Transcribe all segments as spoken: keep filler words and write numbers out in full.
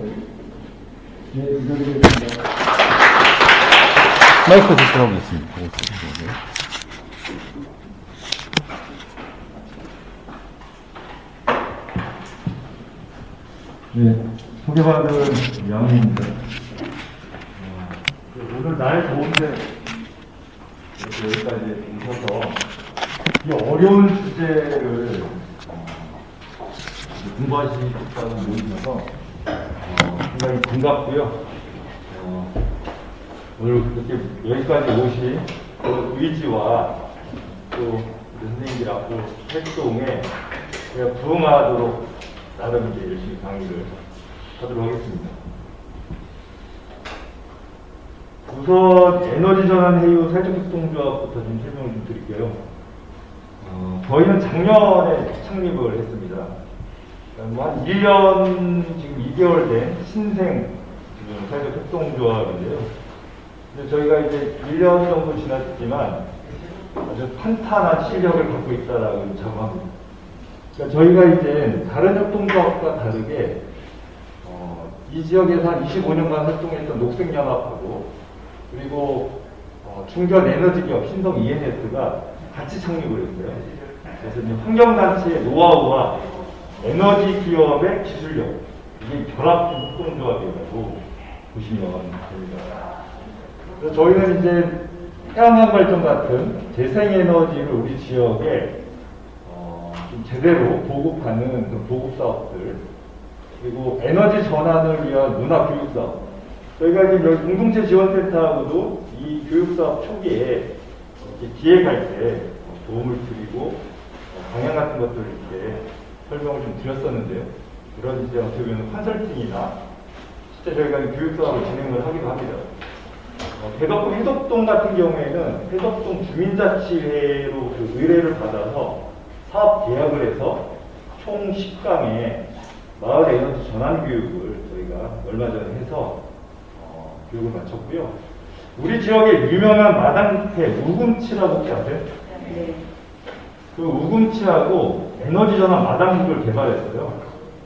네, 인사드리겠습니다. 마이크 대신하고 있습니다. 네, 소개받은 양입니다. 어, 오늘 날 좋은데 여기까지 오셔서 이 어려운 주제를 어, 공부하시겠다고 모이셔서 어, 상당히 반갑고요. 어, 오늘 그렇게 여기까지 오신 그 의지와 또 선생님들 앞으로 활동에 제가 부응하도록 나름 이제 열심히 강의를 하도록 하겠습니다. 우선 에너지 전환 해유 사회적 협동조합부터 좀 설명을 좀 드릴게요. 어, 저희는 작년에 창립을 했습니다. 뭐 한 일 년 지금 이 개월 된 신생 지금 사회적 협동조합인데요. 근데 저희가 이제 일 년 정도 지났지만 아주 탄탄한 실력을 갖고 있다라고 자부합니다. 그러니까 저희가 이제 다른 협동조합과 다르게 어, 이 지역에서 한 이십오 년간 활동했던 녹색연합하고 그리고 어, 중견 에너지기업 신성 이엔에스가 같이 창립을 했어요. 그래서 이제 환경단체의 노하우와 에너지 기업의 기술력 이게 결합된 협동조합이라고 보시면 됩니다. 그래서 저희는 이제 태양광 발전 같은 재생에너지를 우리 지역에 어, 좀 제대로 보급하는 그 보급 사업들 그리고 에너지 전환을 위한 문화 교육 사업 저희가 지금 여기 공동체 지원센터하고도 이 교육 사업 초기에 이렇게 기획할 때 도움을 드리고 방향 같은 것들을 이렇게 설명을 좀 드렸었는데요. 이런 이제 어떻게 보면 컨설팅이나 실제 저희가 교육 사업을 진행을 하기도 합니다. 어, 대덕동 해덕동 같은 경우에는 해덕동 주민자치회로 그 의뢰를 받아서 사업 계약을 해서 총 십 강의 마을 에너지 전환 교육을 저희가 얼마 전에 해서 어, 교육을 마쳤고요. 우리 지역에 유명한 마당태 우금치라고 혹시 아세요? 네. 그 우금치하고 에너지 전환 마당국을 개발했어요.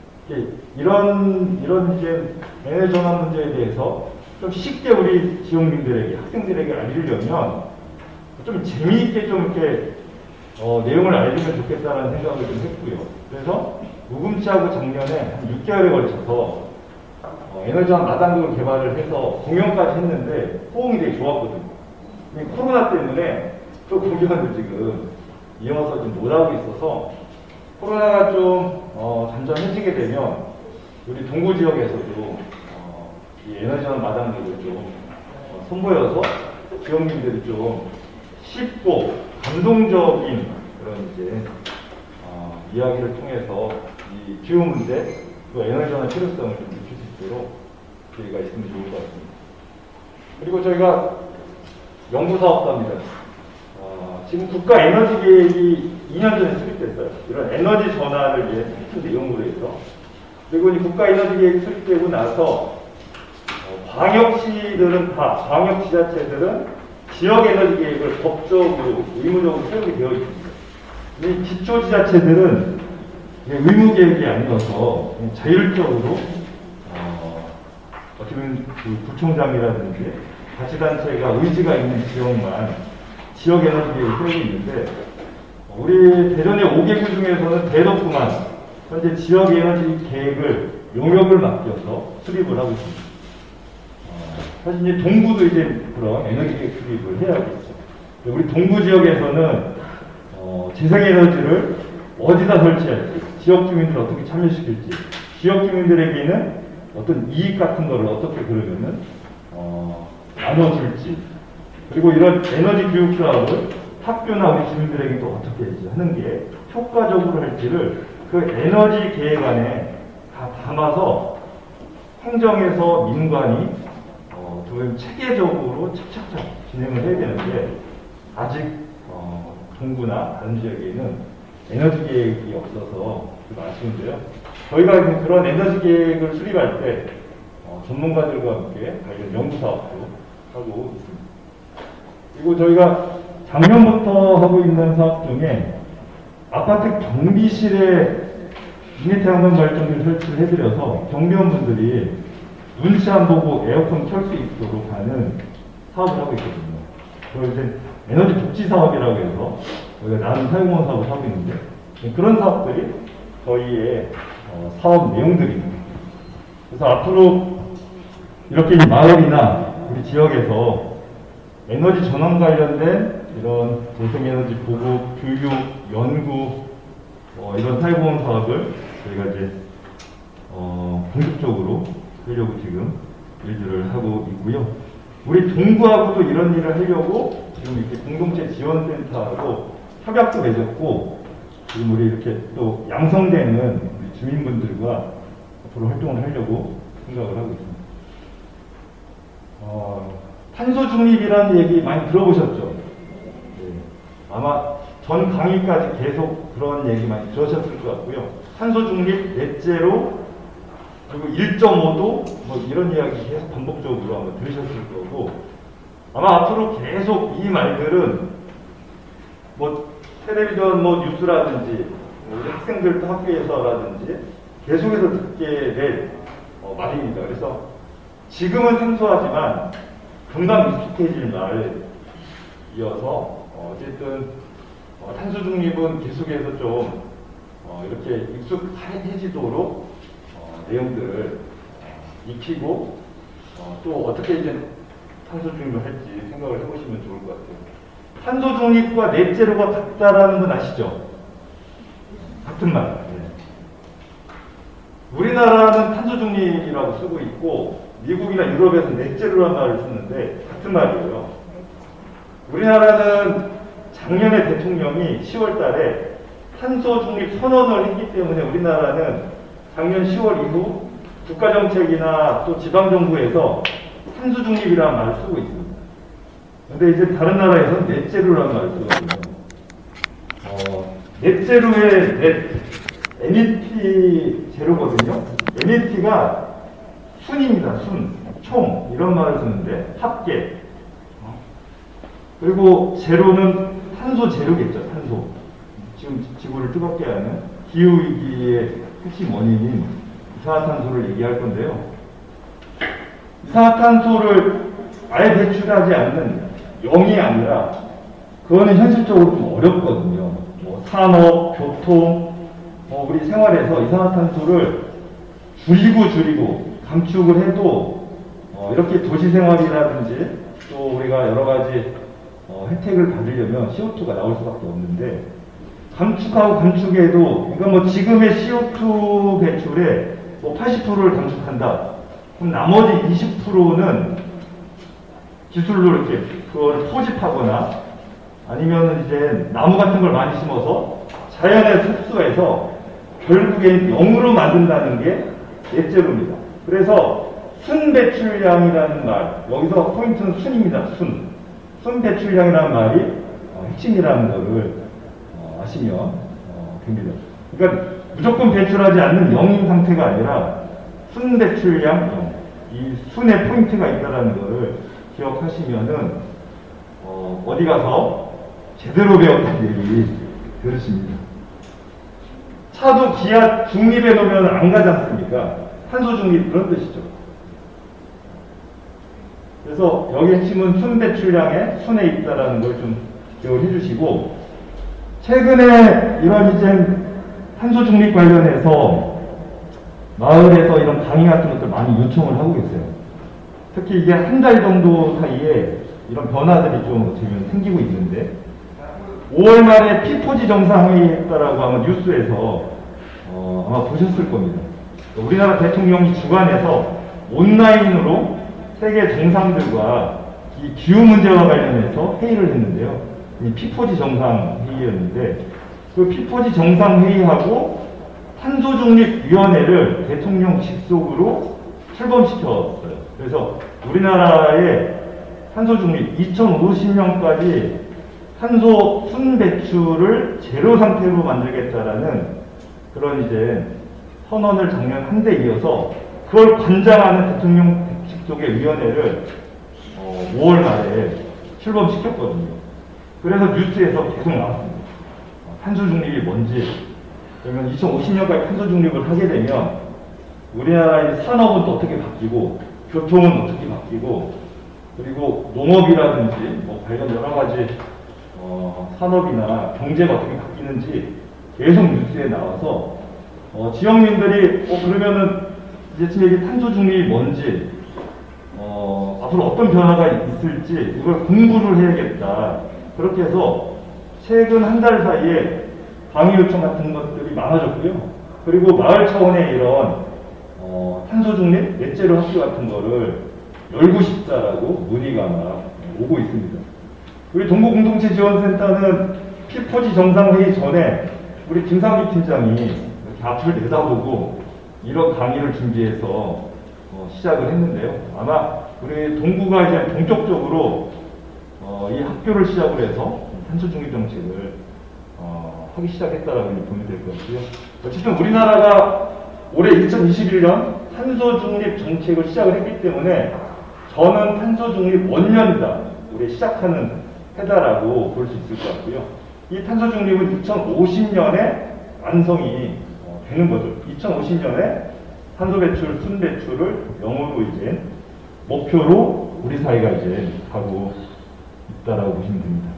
이런 이런 이제 에너지 전환 문제에 대해서 좀 쉽게 우리 지역민들에게 학생들에게 알리려면 좀 재미있게 좀 이렇게 어, 내용을 알리면 좋겠다는 생각을 좀 했고요. 그래서 우금치하고 작년에 한 육 개월에 걸쳐서 어, 에너지 전환 마당국을 개발을 해서 공연까지 했는데 호응이 되게 좋았거든요. 근데 코로나 때문에 또 공연을 지금 이어서 지금 못하고 있어서 코로나가 좀 어, 잠잠해지게 되면 우리 동구 지역에서도 어, 이 에너지 전환 마당국을 좀 어, 선보여서 지역민들이 좀 쉽고 감동적인 그런 이제 어, 이야기를 통해서 이 기후 문제 또 에너지 전환 필요성을 좀 느낄 수 있도록 기회가 있으면 좋을 것 같습니다. 그리고 저희가 연구 사업도 합니다. 어, 지금 국가 에너지 계획이 이 년 전에 수립됐어요. 이런 에너지 전환을 위해 큰 내용으로 해서 그리고 이 국가 에너지 계획이 수립되고 나서 어, 광역시들은 다 광역지자체들은 지역 에너지 계획을 법적으로 의무적으로 세우게 되어 있습니다. 이 기초지자체들은 의무 계획이 아니어서 자율적으로 어, 어떻게 보면 그 구청장이라든지 자치단체가 의지가 있는 지역만 지역 에너지 계획을 세우고 있는데 우리 대전의 오 개구 중에서는 대덕구만 현재 지역 에너지 계획을 용역을 맡겨서 수립을 하고 있습니다. 어, 사실 이제 동구도 이제 그런 에너지 계획 수립을 해야겠죠. 우리 동구 지역에서는 어, 재생에너지를 어디다 설치할지, 지역 주민들을 어떻게 참여시킬지, 지역 주민들에게는 어떤 이익 같은 거를 어떻게 그러면은 어, 나눠줄지, 그리고 이런 에너지 교육 사업을 학교나 우리 주민들에게도 어떻게 하는 게 효과적으로 할지를 그 에너지 계획안에 다 담아서 행정에서 민관이 어, 좀 체계적으로 착착착 진행을 해야 되는데 아직 어, 동구나 다른 지역에는 에너지 계획이 없어서 좀 아쉬운데요. 저희가 그런 에너지 계획을 수립할 때 어, 전문가들과 함께 관련 연구 사업도 하고 있습니다. 그리고 저희가 작년부터 하고 있는 사업 중에 아파트 경비실에 인해 태양광 발전기를 설치를 해드려서 경비원분들이 눈치 안 보고 에어컨 켤 수 있도록 하는 사업을 하고 있거든요. 그걸 이제 에너지 복지 사업이라고 해서 저희가 나는 사용원 사업을 하고 있는데 그런 사업들이 저희의 어, 사업 내용들입니다. 그래서 앞으로 이렇게 이 마을이나 우리 지역에서 에너지 전환 관련된 이런 재생에너지 보급, 교육, 연구 어, 이런 사회보험 사업을 저희가 이제 어, 본격적으로 하려고 지금 일들을 하고 있고요. 우리 동구하고도 이런 일을 하려고 지금 이렇게 공동체 지원센터하고 협약도 맺었고 지금 우리 이렇게 또 양성되는 우리 주민분들과 앞으로 활동을 하려고 생각을 하고 있습니다. 어, 탄소 중립이라는 얘기 많이 들어보셨죠? 네. 아마 전 강의까지 계속 그런 얘기 많이 들으셨을 것 같고요. 탄소 중립, 넷제로, 그리고 일 점 오 도 뭐 이런 이야기 계속 반복적으로 아마 들으셨을 거고 아마 앞으로 계속 이 말들은 뭐 텔레비전 뭐 뉴스라든지 우리 학생들도 학교에서라든지 계속해서 듣게 될 어, 말입니다. 그래서 지금은 생소하지만 금방 익숙해질 말이어서 어, 어쨌든 어, 탄소 중립은 계속해서 좀 어, 이렇게 익숙해지도록 어, 내용들을 어, 익히고 어, 또 어떻게 이제 탄소 중립을 할지 생각을 해보시면 좋을 것 같아요. 탄소 중립과 넷제로가 같다라는 건 아시죠? 같은 말. 네. 우리나라는 탄소 중립이라고 쓰고 있고 미국이나 유럽에서 넷제로라는 말을 쓰는데 같은 말이에요. 우리나라는 작년에 대통령이 시월 달에 탄소 중립 선언을 했기 때문에 우리나라는 작년 시월 이후 국가정책이나 또 지방정부에서 탄소 중립이라는 말을 쓰고 있습니다. 근데 이제 다른 나라에서는 넷제로라는 말을 쓰거든요. 어, 넷제로의 넷, 엔이티 제로거든요. 엔이티가 순입니다. 순, 총 이런 말을 쓰는데 합계. 어? 그리고 제로는 탄소 제로겠죠. 탄소. 지금 지구를 뜨겁게 하는 기후위기의 핵심 원인인 이산화탄소를 얘기할 건데요. 이산화탄소를 아예 배출하지 않는 영이 아니라 그거는 현실적으로 좀 어렵거든요. 뭐 산업, 교통, 뭐 우리 생활에서 이산화탄소를 줄이고 줄이고 감축을 해도 어 이렇게 도시 생활이라든지 또 우리가 여러 가지 어 혜택을 받으려면 씨오투가 나올 수밖에 없는데 감축하고 감축해도 그러니까 뭐 지금의 씨오투 배출의 뭐 팔십 퍼센트를 감축한다. 그럼 나머지 이십 퍼센트는 기술로 이렇게 그걸 포집하거나 아니면 이제 나무 같은 걸 많이 심어서 자연에 흡수해서 결국엔 영으로 만든다는 게 넷제로입니다. 그래서 순 배출량이라는 말, 여기서 포인트는 순입니다. 순. 순 배출량이라는 말이 어, 핵심이라는 거를 어, 아시면 어, 됩니다. 그러니까 무조건 배출하지 않는 영인 상태가 아니라 순 배출량 영. 이 순의 포인트가 있다는 거를 기억하시면은 어, 어디 가서 제대로 배웠다는 얘기 들으십니다. 차도 기아 중립에 놓으면 안 가지 않습니까? 탄소 중립 그런 뜻이죠. 그래서 여기 핵심은 순 배출량의 순에 있다라는 걸 좀 기억을 해주시고 최근에 이런 이제 탄소 중립 관련해서 마을에서 이런 강의 같은 것들 많이 요청을 하고 계세요. 특히 이게 한 달 정도 사이에 이런 변화들이 좀 지금 생기고 있는데 오월 말에 피포지 정상회의 했다라고 아마 뉴스에서 어, 아마 보셨을 겁니다. 우리나라 대통령이 주관해서 온라인으로 세계 정상들과 이 기후 문제와 관련해서 회의를 했는데요. 이 피포지 정상회의였는데 그 피포지 정상회의하고 탄소중립위원회를 대통령 직속으로 출범시켰어요. 그래서 우리나라의 탄소중립 이천오십 년까지 탄소 순 배출을 제로 상태로 만들겠다라는 그런 이제 선언을 작년 한 대 이어서 그걸 관장하는 대통령 직속의 위원회를 어, 오월 말에 출범시켰거든요. 그래서 뉴스에서 계속 나왔습니다. 탄소 중립이 뭔지 그러면 이천오십 년까지 탄소 중립을 하게 되면 우리나라의 산업은 또 어떻게 바뀌고 교통은 어떻게 바뀌고 그리고 농업이라든지 뭐 관련 여러 가지 어, 산업이나 경제가 어떻게 바뀌는지 계속 뉴스에 나와서 어, 지역민들이 어, 그러면은 이제 얘기 탄소 중립이 뭔지 어, 앞으로 어떤 변화가 있을지 이걸 공부를 해야겠다. 그렇게 해서 최근 한 달 사이에 강의 요청 같은 것들이 많아졌고요. 그리고 마을 차원의 이런 어, 탄소 중립 넷제로 학교 같은 거를 열고 싶다라고 문의가 막 오고 있습니다. 우리 동부공동체지원센터는 피포지 정상회의 전에 우리 김상기 팀장이 이렇게 앞을 내다보고 이런 강의를 준비해서 어, 시작을 했는데요. 아마 우리 동구가 이제 본격적으로 어, 이 학교를 시작으로 해서 탄소 중립 정책을 어, 하기 시작했다라고 보면 될 것 같고요. 어쨌든 우리나라가 올해 이천이십일 년 탄소 중립 정책을 시작을 했기 때문에 저는 탄소 중립 원년이다. 올해 시작하는 해다라고 볼 수 있을 것 같고요. 이 탄소 중립은 이천오십 년에 완성이 어, 되는 거죠. 이천오십 년에 탄소 배출, 순 배출을 영으로 이제 목표로 우리 사회가 이제 가고 있다라고 보시면 됩니다.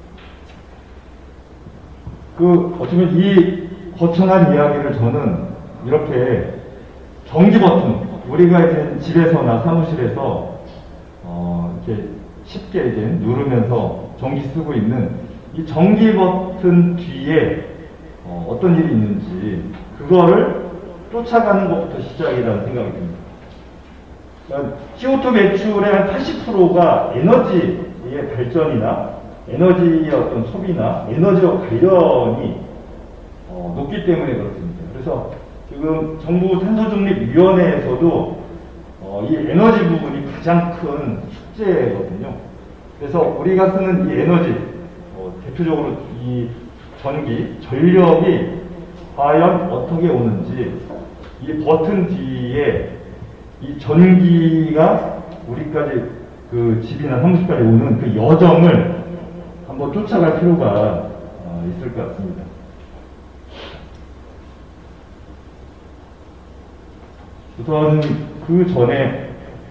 그 어쩌면 이 거창한 이야기를 저는 이렇게 전기 버튼, 우리가 이제 집에서나 사무실에서 어, 이렇게 쉽게 이제 누르면서 전기 쓰고 있는 이 전기 버튼 뒤에 어, 어떤 일이 있는지 그거를 쫓아가는 것부터 시작이라는 생각이 듭니다. 그러니까 씨오투 매출의 한 팔십 퍼센트가 에너지의 발전이나 에너지의 어떤 소비나 에너지와 관련이 어, 높기 때문에 그렇습니다. 그래서 지금 정부 탄소중립위원회에서도 어, 이 에너지 부분이 가장 큰 숙제거든요. 그래서 우리가 쓰는 이 에너지, 어, 대표적으로 이 전기, 전력이 과연 어떻게 오는지 이 버튼 뒤에 이 전기가 우리까지 그 집이나 사무실까지 오는 그 여정을 한번 쫓아갈 필요가 어, 있을 것 같습니다. 우선 그 전에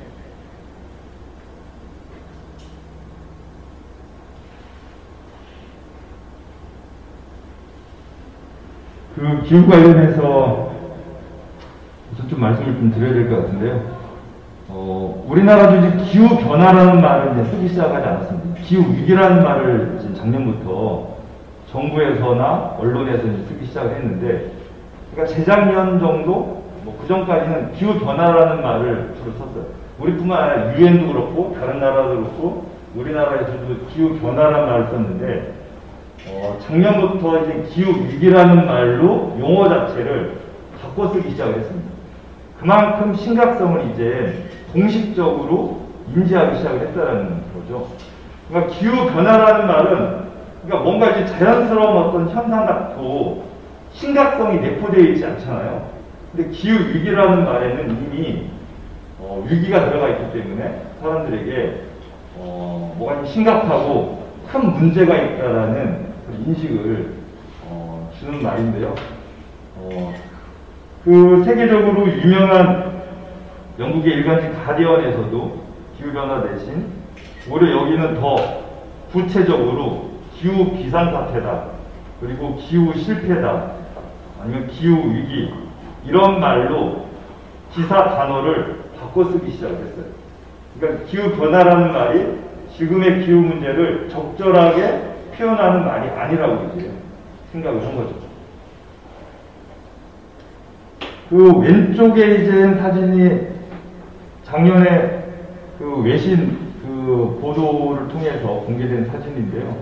그 기후 관련해서 우선 좀 말씀을 좀 드려야 될 것 같은데요. 어, 우리나라도 이제 기후 변화라는 말을 이제 쓰기 시작하지 않았습니다. 기후 위기라는 말을 이제 작년부터 정부에서나 언론에서 이제 쓰기 시작을 했는데, 그러니까 재작년 정도 뭐 그 전까지는 기후 변화라는 말을 주로 썼어요. 우리뿐만 아니라 유엔도 그렇고 다른 나라도 그렇고 우리나라에서도 기후 변화라는 말을 썼는데, 어, 작년부터 이제 기후 위기라는 말로 용어 자체를 바꿔 쓰기 시작을 했습니다. 그만큼 심각성을 이제 공식적으로 인지하기 시작을 했다는 거죠. 그러니까 기후 변화라는 말은 그러니까 뭔가 이제 자연스러운 어떤 현상 같고 심각성이 내포되어 있지 않잖아요. 근데 기후 위기라는 말에는 이미 어, 위기가 들어가 있기 때문에 사람들에게 어, 뭐가 좀 심각하고 큰 문제가 있다라는 인식을 어, 주는 말인데요. 어, 그 세계적으로 유명한 영국의 일간지 가디언에서도 기후변화 대신 오히려 여기는 더 구체적으로 기후 비상사태다, 그리고 기후 실패다, 아니면 기후 위기 이런 말로 기사 단어를 바꿔 쓰기 시작했어요. 그러니까 기후 변화라는 말이 지금의 기후 문제를 적절하게 표현하는 말이 아니라고 이제 생각을 한 거죠. 그 왼쪽에 이제 사진이 작년에 그 외신 그 보도를 통해서 공개된 사진인데요.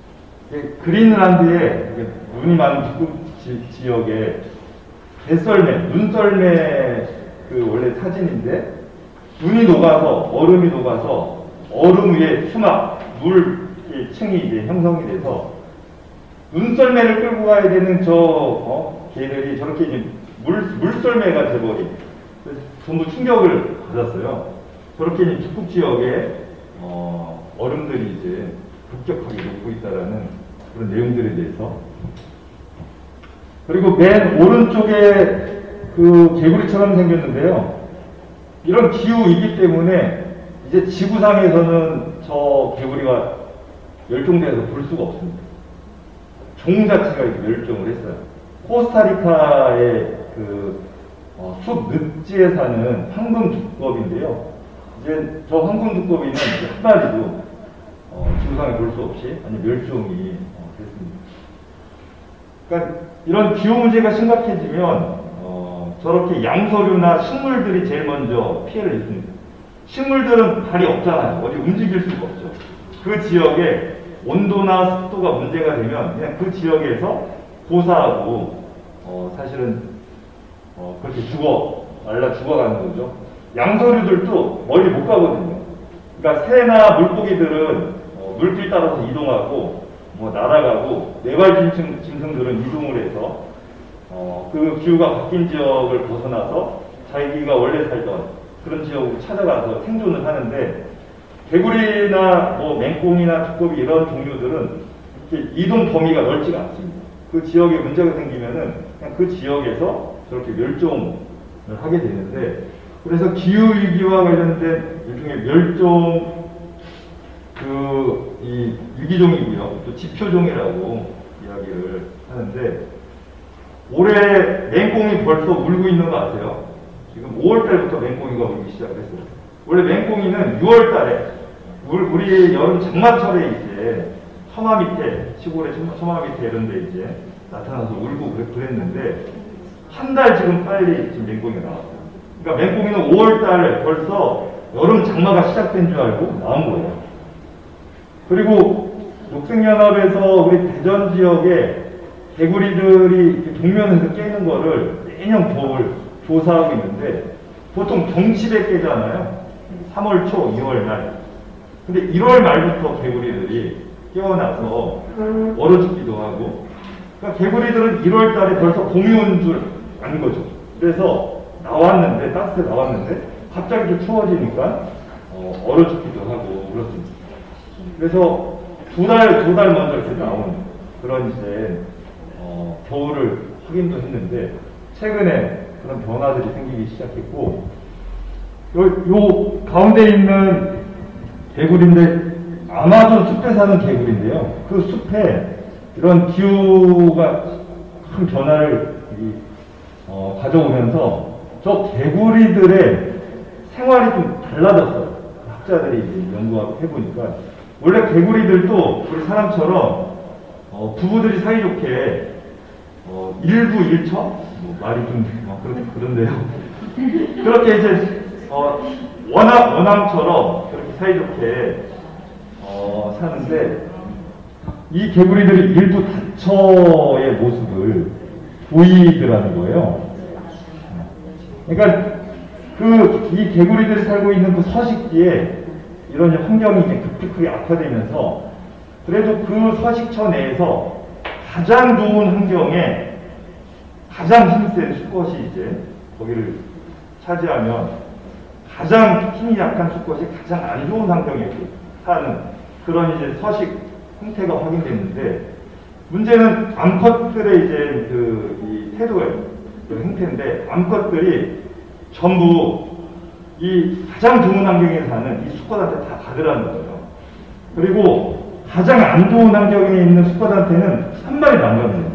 그린란드에 눈이 많은 북극 지, 지역에 개썰매, 눈썰매 그 원래 사진인데, 눈이 녹아서 얼음이 녹아서 얼음 위에 수막 물 층이 이제 형성이 돼서 눈썰매를 끌고 가야 되는 저 어, 개들이 저렇게 이제 물 물썰매가 돼버린, 그래서 전부 충격을 받았어요. 저렇게 이제 북극 지역에 어, 얼음들이 이제 급격하게 녹고 있다라는 그런 내용들에 대해서. 그리고 맨 오른쪽에 그 개구리처럼 생겼는데요. 이런 기후이기 때문에 이제 지구상에서는 저 개구리가 멸종돼서 볼 수가 없습니다. 종 자체가 이렇게 멸종을 했어요. 코스타리카의 그 어, 숲 늪지에 사는 황금 두꺼비인데요. 이제 저 황금 두꺼비는 한 마리도 어, 지구상에 볼 수 없이 아니 멸종이 어, 됐습니다. 그러니까 이런 기후 문제가 심각해지면 어, 저렇게 양서류나 식물들이 제일 먼저 피해를 입습니다. 식물들은 발이 없잖아요. 어디 움직일 수가 없죠. 그 지역에 온도나 습도가 문제가 되면 그냥 그 지역에서 고사하고 어, 사실은 어, 그렇게 죽어 말라 죽어가는 거죠. 양서류들도 멀리 못 가거든요. 그러니까 새나 물고기들은 어, 물길 따라서 이동하고 뭐 날아가고 네발 짐승, 짐승들은 이동을 해서 어, 그 기후가 바뀐 지역을 벗어나서 자기가 원래 살던 그런 지역으로 찾아가서 생존을 하는데 개구리나 뭐 맹꽁이나 두꺼비 이런 종류들은 이렇게 이동 범위가 넓지가 않습니다. 그 지역에 문제가 생기면은 그냥 그 지역에서 저렇게 멸종을 하게 되는데 그래서 기후위기와 관련된 일종의 멸종 그 이 유기종이고요. 또 지표종이라고 이야기를 하는데 올해 맹꽁이 벌써 울고 있는 거 아세요? 지금 오월 달부터 맹꽁이가 울기 시작했어요. 원래 맹꽁이는 유월 달에 우리 여름 장마철에 이제 처마 밑에 시골의 처마 밑에 이런 데 이제 나타나서 울고 그랬는데 한 달 지금 빨리 지금 맹꽁이가 나왔어요. 그러니까 맹꽁이는 오월 달 벌써 여름 장마가 시작된 줄 알고 나온 거예요. 그리고 녹색연합에서 우리 대전 지역에 개구리들이 동면에서 깨는 거를 매년 겨울 조사하고 있는데 보통 경칩에 깨잖아요. 삼월 초, 이월 말. 근데 일월 말부터 개구리들이 깨어나서 얼어 죽기도 하고 그러니까 개구리들은 일월 달에 벌써 봄이 온 줄 안 거죠. 그래서 나왔는데 따뜻해 나왔는데 갑자기 좀 추워지니까 어, 얼어 죽기도 하고 그렇습니다. 그래서 두 달, 두 달 먼저 이렇게 나온 그런 이제 어, 겨울을 확인도 했는데 최근에 그런 변화들이 생기기 시작했고 요, 요 가운데 있는 개구리인데 아마존 숲에 사는 개구리인데요. 그 숲에 이런 기후가 큰 변화를 이, 어, 가져오면서 저 개구리들의 생활이 좀 달라졌어요. 학자들이 이제 연구하고 해보니까 원래 개구리들도 우리 사람처럼 어, 부부들이 사이좋게 어, 일부 일처? 뭐 말이 좀 어, 그렇, 그런데요. 그렇게 이제 어, 원앙, 원앙처럼 그렇게 사이좋게 어, 사는데 이 개구리들이 일부 다처의 모습을 보이더라는 거예요. 그러니까 그 이 개구리들이 살고 있는 그 서식지에 이런 환경이 이제 급격하게 악화되면서 그래도 그 서식처 내에서 가장 좋은 환경에 가장 힘센 수컷이 이제 거기를 차지하면 가장 힘이 약한 수컷이 가장 안 좋은 환경에 사는 그런 이제 서식 형태가 확인됐는데 문제는 암컷들의 이제 그 이 태도의 그 형태인데 암컷들이 전부 이 가장 좋은 환경에 사는 이 수컷한테 다 가더라는 거예요. 그리고 가장 안 좋은 환경에 있는 수컷한테는 한 마리도 안 갑니다.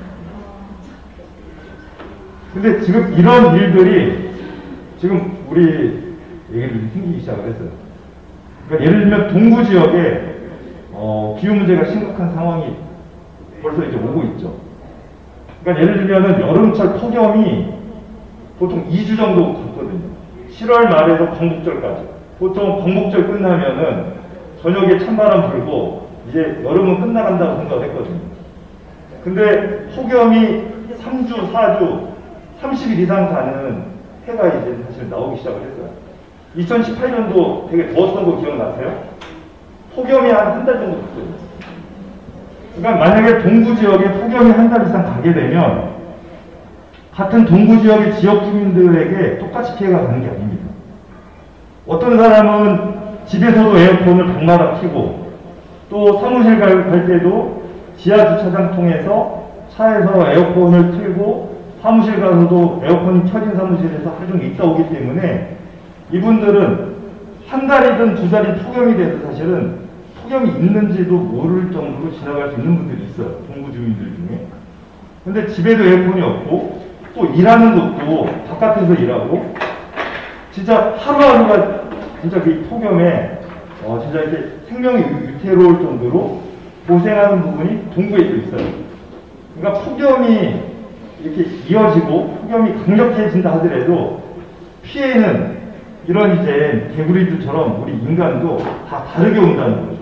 근데 지금 이런 일들이 지금 우리 얘기를 생기기 시작을 했어요. 그러니까 예를 들면 동부 지역에 어, 기후 문제가 심각한 상황이 벌써 이제 오고 있죠. 그러니까 예를 들면은 여름철 폭염이 보통 이 주 정도 갔거든요. 칠월 말에서 광복절까지. 보통 광복절 끝나면은 저녁에 찬바람 불고 이제 여름은 끝나간다고 생각했거든요. 근데 폭염이 삼 주, 사 주, 삼십 일 이상 가는 해가 이제 사실 나오기 시작을 했어요. 이천십팔 년도 되게 더웠던 거 기억나세요? 폭염이 한 한 달 정도 갔거든요. 그러니까 만약에 동부 지역에 폭염이 한 달 이상 가게 되면 같은 동부 지역의 지역 주민들에게 똑같이 피해가 가는 게 아닙니다. 어떤 사람은 집에서도 에어컨을 방마다 켜고 또 사무실 갈, 갈 때도 지하 주차장 통해서 차에서 에어컨을 틀고 사무실 가서도 에어컨이 켜진 사무실에서 하루 종일 있다 오기 때문에 이분들은 한 달이든 두 달이 폭염이 돼서 사실은 폭염이 있는지도 모를 정도로 지나갈 수 있는 분들이 있어요. 동부 주민들 중에. 근데 집에도 에어컨이 없고 또 일하는 것도 바깥에서 일하고 진짜 하루하루가 진짜 그 폭염에 어 진짜 이렇게 생명이 위태로울 정도로 고생하는 부분이 동부에 또 있어요. 그러니까 폭염이 이렇게 이어지고 폭염이 강력해진다 하더라도 피해는 이런 이제 개구리들처럼 우리 인간도 다 다르게 온다는 거죠.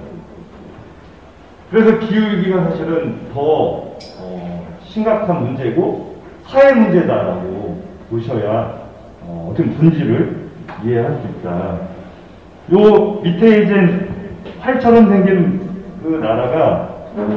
그래서 기후위기가 사실은 더 어, 심각한 문제고 사회 문제다라고 보셔야 어, 어떤 본질을 이해할 수 있다. 요 밑에 이제 활처럼 생긴 그 나라가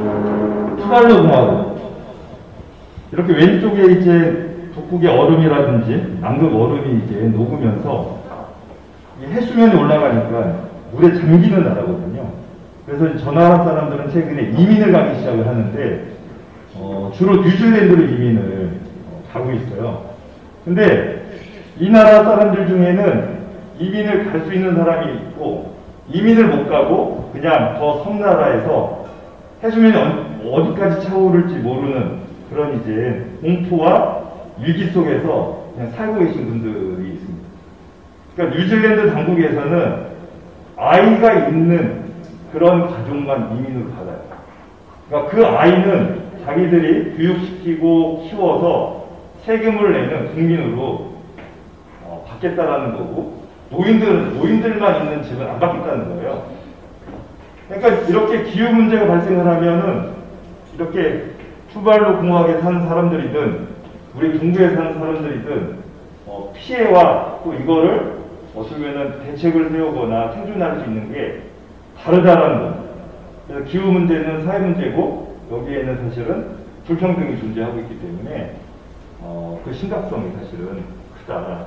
투발루 공화국. 이렇게 왼쪽에 이제 북극의 얼음이라든지 남극 얼음이 이제 녹으면서 해수면이 올라가니까 물에 잠기는 나라거든요. 그래서 저 나라 사람들은 최근에 이민을 가기 시작을 하는데 어, 주로 뉴질랜드로 이민을 어, 가고 있어요. 근데 이 나라 사람들 중에는 이민을 갈 수 있는 사람이 있고 이민을 못 가고 그냥 저 섬나라에서 해수면이 어디까지 차오를지 모르는 그런 이제 공포와 위기 속에서 그냥 살고 계신 분들이 있습니다. 그러니까 뉴질랜드 당국에서는 아이가 있는 그런 가족만 이민으로 받아요. 그러니까 그 아이는 자기들이 교육시키고 키워서 세금을 내는 국민으로 어, 받겠다라는 거고 노인들은 노인들만 있는 집은 안 받겠다는 거예요. 그러니까 이렇게 기후 문제가 발생을 하면은 이렇게 투발루 공화국에 사는 사람들이든 우리 동부에 사는 사람들이든 어, 피해와 또 이거를 어떻게 보면 대책을 세우거나 생존할 수 있는 게 다르다라는 거. 그래서 기후 문제는 사회 문제고 여기에는 사실은 불평등이 존재하고 있기 때문에 어, 그 심각성이 사실은 크다.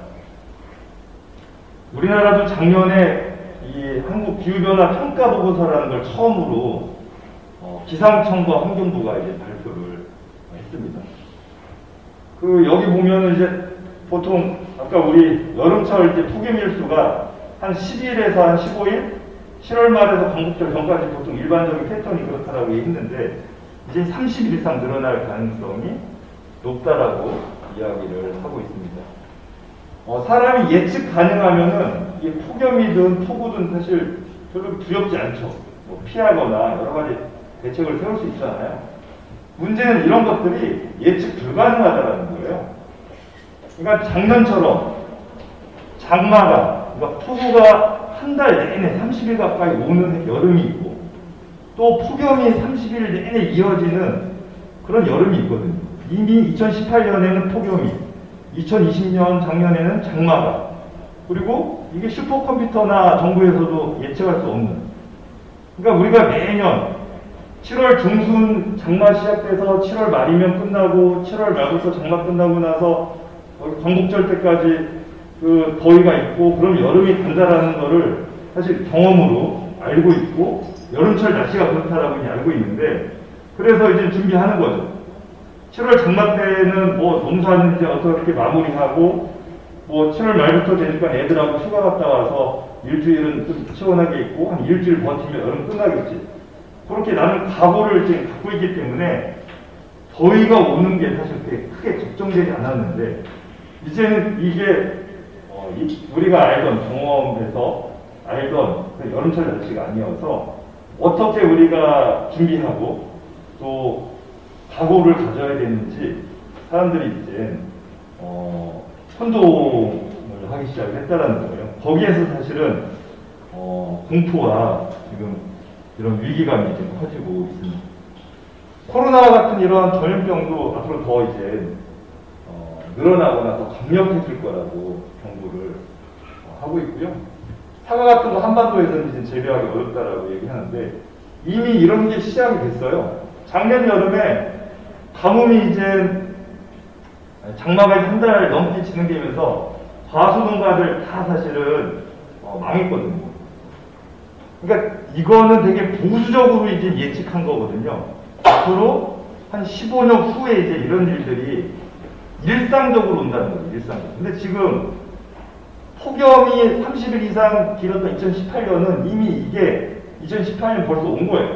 우리나라도 작년에 이 한국 기후변화 평가 보고서라는 걸 처음으로 어, 기상청과 환경부가 이제 발표를 했습니다. 그 여기 보면은 이제 보통 아까 우리 여름철 이제 폭염 일수가 한 십일에서 한 십오 일, 칠월 말에서 광복절 전까지 보통 일반적인 패턴이 그렇다라고 했는데 이제 삼십 일 이상 늘어날 가능성이 높다라고 이야기를 하고 있습니다. 어, 사람이 예측 가능하면은 이 폭염이든 폭우든 사실 별로 두렵지 않죠. 뭐 피하거나 여러 가지 대책을 세울 수 있잖아요. 문제는 이런 것들이 예측 불가능하다는 거예요. 그러니까 작년처럼 장마가, 그러니까 폭우가 한 달 내내 삼십 일 가까이 오는 여름이 있고 또 폭염이 삼십 일 내내 이어지는 그런 여름이 있거든요. 이미 이천십팔 년에는 폭염이, 이천이십 년 작년에는 장마가, 그리고 이게 슈퍼컴퓨터나 정부에서도 예측할 수 없는. 그러니까 우리가 매년 칠월 중순 장마 시작돼서 칠월 말이면 끝나고 칠월 말부터 장마 끝나고 나서 광복절 때까지 그 더위가 있고 그럼 여름이 간다라는 거를 사실 경험으로 알고 있고 여름철 날씨가 그렇다라고 이제 알고 있는데 그래서 이제 준비하는 거죠. 칠월 장마 때는 뭐 농사는 이제 어떻게 마무리하고 뭐 칠월 말부터 되니까 애들하고 휴가 갔다 와서 일주일은 좀 시원하게 있고 한 일주일 버티면 여름 끝나겠지. 그렇게 나는 각오를 지금 갖고 있기 때문에 더위가 오는 게 사실 그렇게 크게 걱정되지 않았는데 이제는 이게 어, 이, 우리가 알던 경험에서 알던 그 여름철 날씨가 아니어서 어떻게 우리가 준비하고 또 각오를 가져야 되는지 사람들이 이제 어, 선동을 하기 시작을 했다라는 거예요. 거기에서 사실은 어, 공포와 지금 이런 위기감이 지금 커지고 있습니다. 코로나 같은 이러한 전염병도 앞으로 더 이제 어, 늘어나거나 더 강력해질 거라고 경고를 어, 하고 있고요. 사과 같은 거 한반도에서는 이제 재배하기 어렵다라고 얘기하는데 이미 이런 게 시작이 됐어요. 작년 여름에 가뭄이 이제 장마가 한 달 넘게 진행되면서 과수농가들 다 사실은 어, 망했거든요. 그러니까 이거는 되게 보수적으로 이제 예측한 거거든요. 앞으로 한 십오 년 후에 이제 이런 일들이 일상적으로 온다는 거예요. 일상적으로. 근데 지금 폭염이 삼십 일 이상 길었던 이천십팔 년은 이미 이게 이천십팔 년 벌써 온 거예요.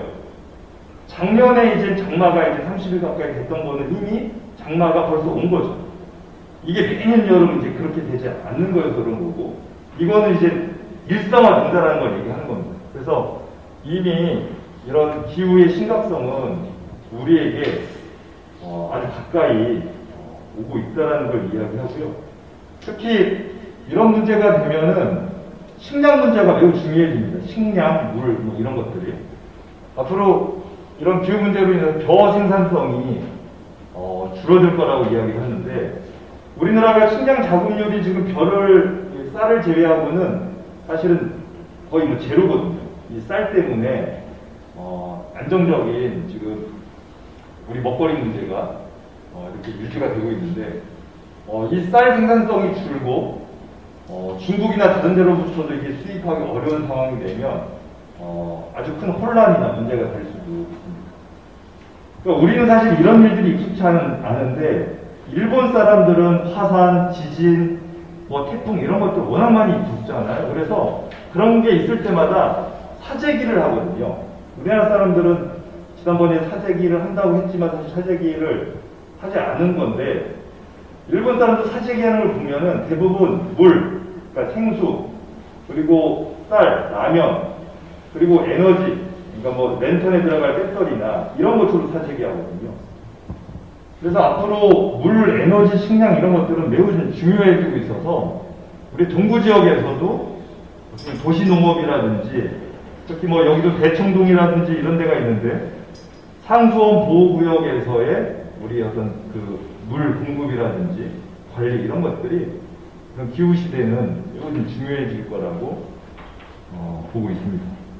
작년에 이제 장마가 이제 삼십 일 가까이 됐던 거는 이미 장마가 벌써 온 거죠. 이게 매년 여름 이제 그렇게 되지 않는 거여서 그런 거고, 이거는 이제 일상화 된다는 걸 얘기하는 겁니다. 그래서 이미 이런 기후의 심각성은 우리에게 어, 아주 가까이 오고 있다는 걸 이야기하고요. 특히 이런 문제가 되면은 식량 문제가 매우 중요해집니다. 식량, 물, 뭐 이런 것들이. 앞으로 이런 기후 문제로 인해서 벼 생산성이 어, 줄어들 거라고 이야기를 하는데, 우리나라가 식량 자급률이 지금 벼를, 쌀을 제외하고는 사실은 거의 뭐 제로거든요. 이 쌀 때문에 어, 안정적인 지금 우리 먹거리 문제가 어, 이렇게 유지가 되고 있는데, 어, 이 쌀 생산성이 줄고 어, 중국이나 다른 데로부터도 이게 수입하기 어려운 상황이 되면 어, 아주 큰 혼란이나 문제가 될 수도 있습니다. 그러니까 우리는 사실 이런 일들이 익숙치 않은데, 일본 사람들은 화산, 지진, 뭐 태풍 이런 것들 워낙 많이 겪잖아요. 그래서 그런 게 있을 때마다 사재기를 하거든요. 우리나라 사람들은 지난번에 사재기를 한다고 했지만 사실 사재기를 하지 않은 건데, 일본 사람들 사재기 하는 걸 보면은 대부분 물, 그러니까 생수, 그리고 쌀, 라면, 그리고 에너지, 그러니까 뭐 랜턴에 들어갈 배터리나 이런 것으로 사재기 하거든요. 그래서 앞으로 물, 에너지, 식량 이런 것들은 매우 중요해지고 있어서 우리 동부 지역에서도 도시농업이라든지, 특히 뭐 여기도 대청동이라든지 이런 데가 있는데, 상수원 보호구역에서의 우리 어떤 그 물 공급이라든지 관리 이런 것들이 그런 기후 시대는 매우 좀 중요해질 거라고 어, 보고 있습니다.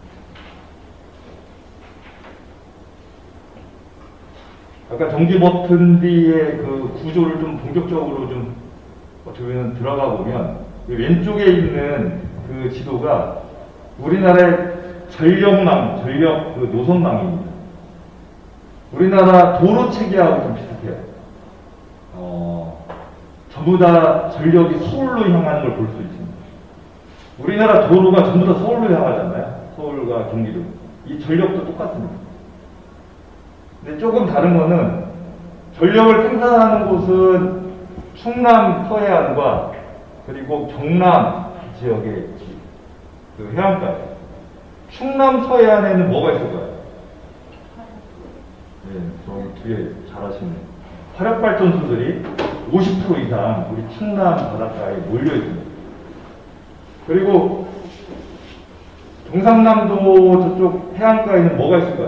아까 전기 버튼 뒤의 그 구조를 좀 본격적으로 좀 어떻게 보면 들어가 보면, 왼쪽에 있는 그 지도가 우리나라의 전력망, 전력 그 노선망입니다. 우리나라 도로 체계하고 좀 비슷해요. 어, 전부 다 전력이 서울로 향하는 걸 볼 수 있습니다. 우리나라 도로가 전부 다 서울로 향하잖아요. 서울과 경기도. 이 전력도 똑같습니다. 근데 조금 다른 거는, 전력을 생산하는 곳은 충남 서해안과 그리고 경남 지역의 그 해안가예요. 충남 서해안에는 뭐가 있을까요? 네, 저기 뒤에 잘하시네요. 화력발전소들이 오십 퍼센트 이상 우리 충남 바닷가에 몰려 있습니다. 그리고 경상남도 저쪽 해안가에는 뭐가 있을까요?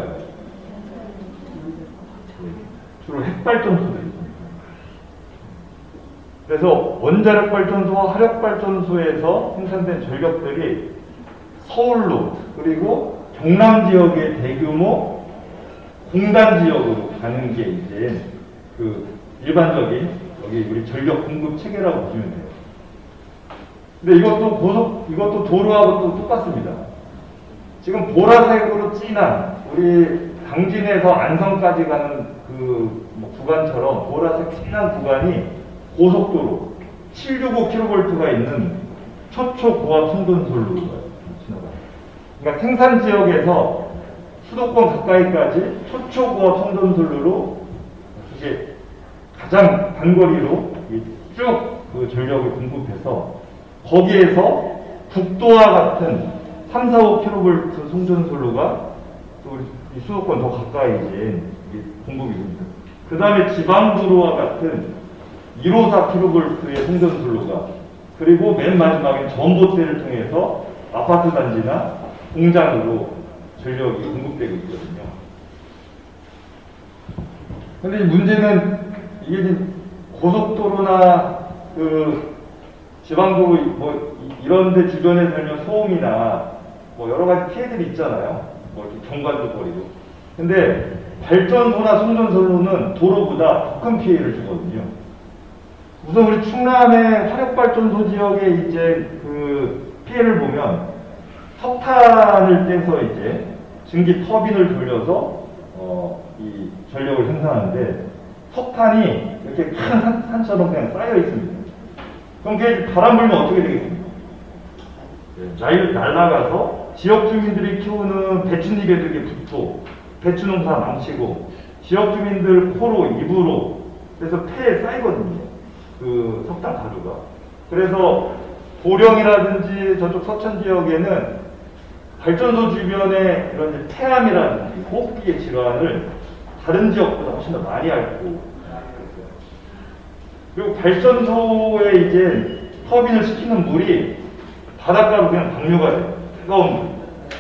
네, 주로 핵발전소들이 있습니다. 그래서 원자력발전소와 화력발전소에서 생산된 전력들이 서울로, 그리고 경남 지역의 대규모 공단 지역으로 가는 게 이제 그 일반적인 여기 우리 전력 공급 체계라고 보시면 돼요. 근데 이것도 고속, 이것도 도로하고 또 똑같습니다. 지금 보라색으로 진한 우리 당진에서 안성까지 가는 그 뭐 구간처럼 보라색 진한 구간이 고속도로 칠백육십오 킬로볼트가 있는 초초고압 송전솔로 지나가요. 그러니까 생산 지역에서 수도권 가까이까지 초초고압 송전솔로로 이게 가장 단거리로 쭉 그 전력을 공급해서, 거기에서 국도와 같은 삼, 사, 오 킬로볼트 송전솔로가 또 이 수도권 더 가까이 이제 공급이 됩니다. 그 다음에 지방도로와 같은 백오십사 킬로볼트의 송전솔로가, 그리고 맨 마지막에 전봇대를 통해서 아파트 단지나 공장으로 전력이 공급되고 있거든요. 근데 문제는 이게 고속도로나 그 지방도로 뭐 이런 데 주변에 살면 소음이나 뭐 여러 가지 피해들이 있잖아요. 뭐 이렇게 경관도 거리도. 근데 발전소나 송전솔로는 도로보다 더 큰 피해를 주거든요. 우선 우리 충남의 화력발전소 지역에 이제 그 피해를 보면, 석탄을 떼서 이제 증기 터빈을 돌려서 어 어, 이 전력을 생산하는데 석탄이 이렇게 큰 산, 산처럼 그냥 쌓여 있습니다. 그럼 그게 바람 불면 어떻게 되겠습니까? 날, 날아가서 지역 주민들이 키우는 배춧잎에도 이게 붙고 배추 농사 망치고 지역 주민들 코로 입으로 그래서 폐에 쌓이거든요. 그 석탄 가루가. 그래서 보령이라든지 저쪽 서천 지역에는 발전소 주변에 이런 이제 폐암이라든지 호흡기의 질환을 다른 지역보다 훨씬 더 많이 앓고 있어요. 그리고 발전소에 이제 터빈을 시키는 물이 바닷가로 그냥 방류가 돼요. 뜨거운 물.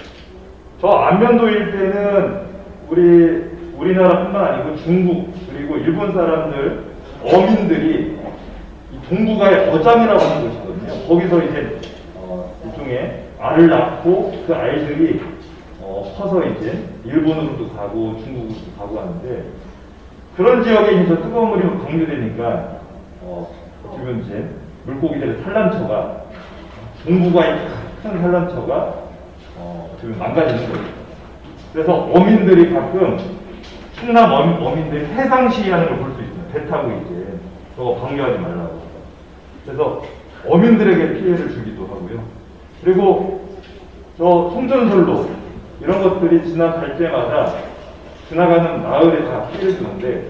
저 안면도 일대는 우리 우리나라뿐만 아니고 중국 그리고 일본 사람들 어민들이 이 동북아의 어장이라고 하는 곳이거든요. 거기서 이제 어, 일종의 알을 낳고 그 알들이 어, 커서 이제 일본으로도 가고 중국으로도 가고 하는데 그런 지역에 이제 저 뜨거운 물이 방류되니까 어, 어떻게 보면 이제 물고기들의 산란처가 동북아의 큰 산란처가 어, 어떻게 보면 망가지는 거예요. 그래서 어민들이 가끔 충남 어민, 어민들이 해상시위하는 걸 볼 수 있어요. 배 타고 이제 저거 방류하지 말라고. 그래서 어민들에게 피해를 주기도 하고요. 그리고 저 송전솔로 이런 것들이 지나갈 때마다 지나가는 마을에 다 피해를 주는데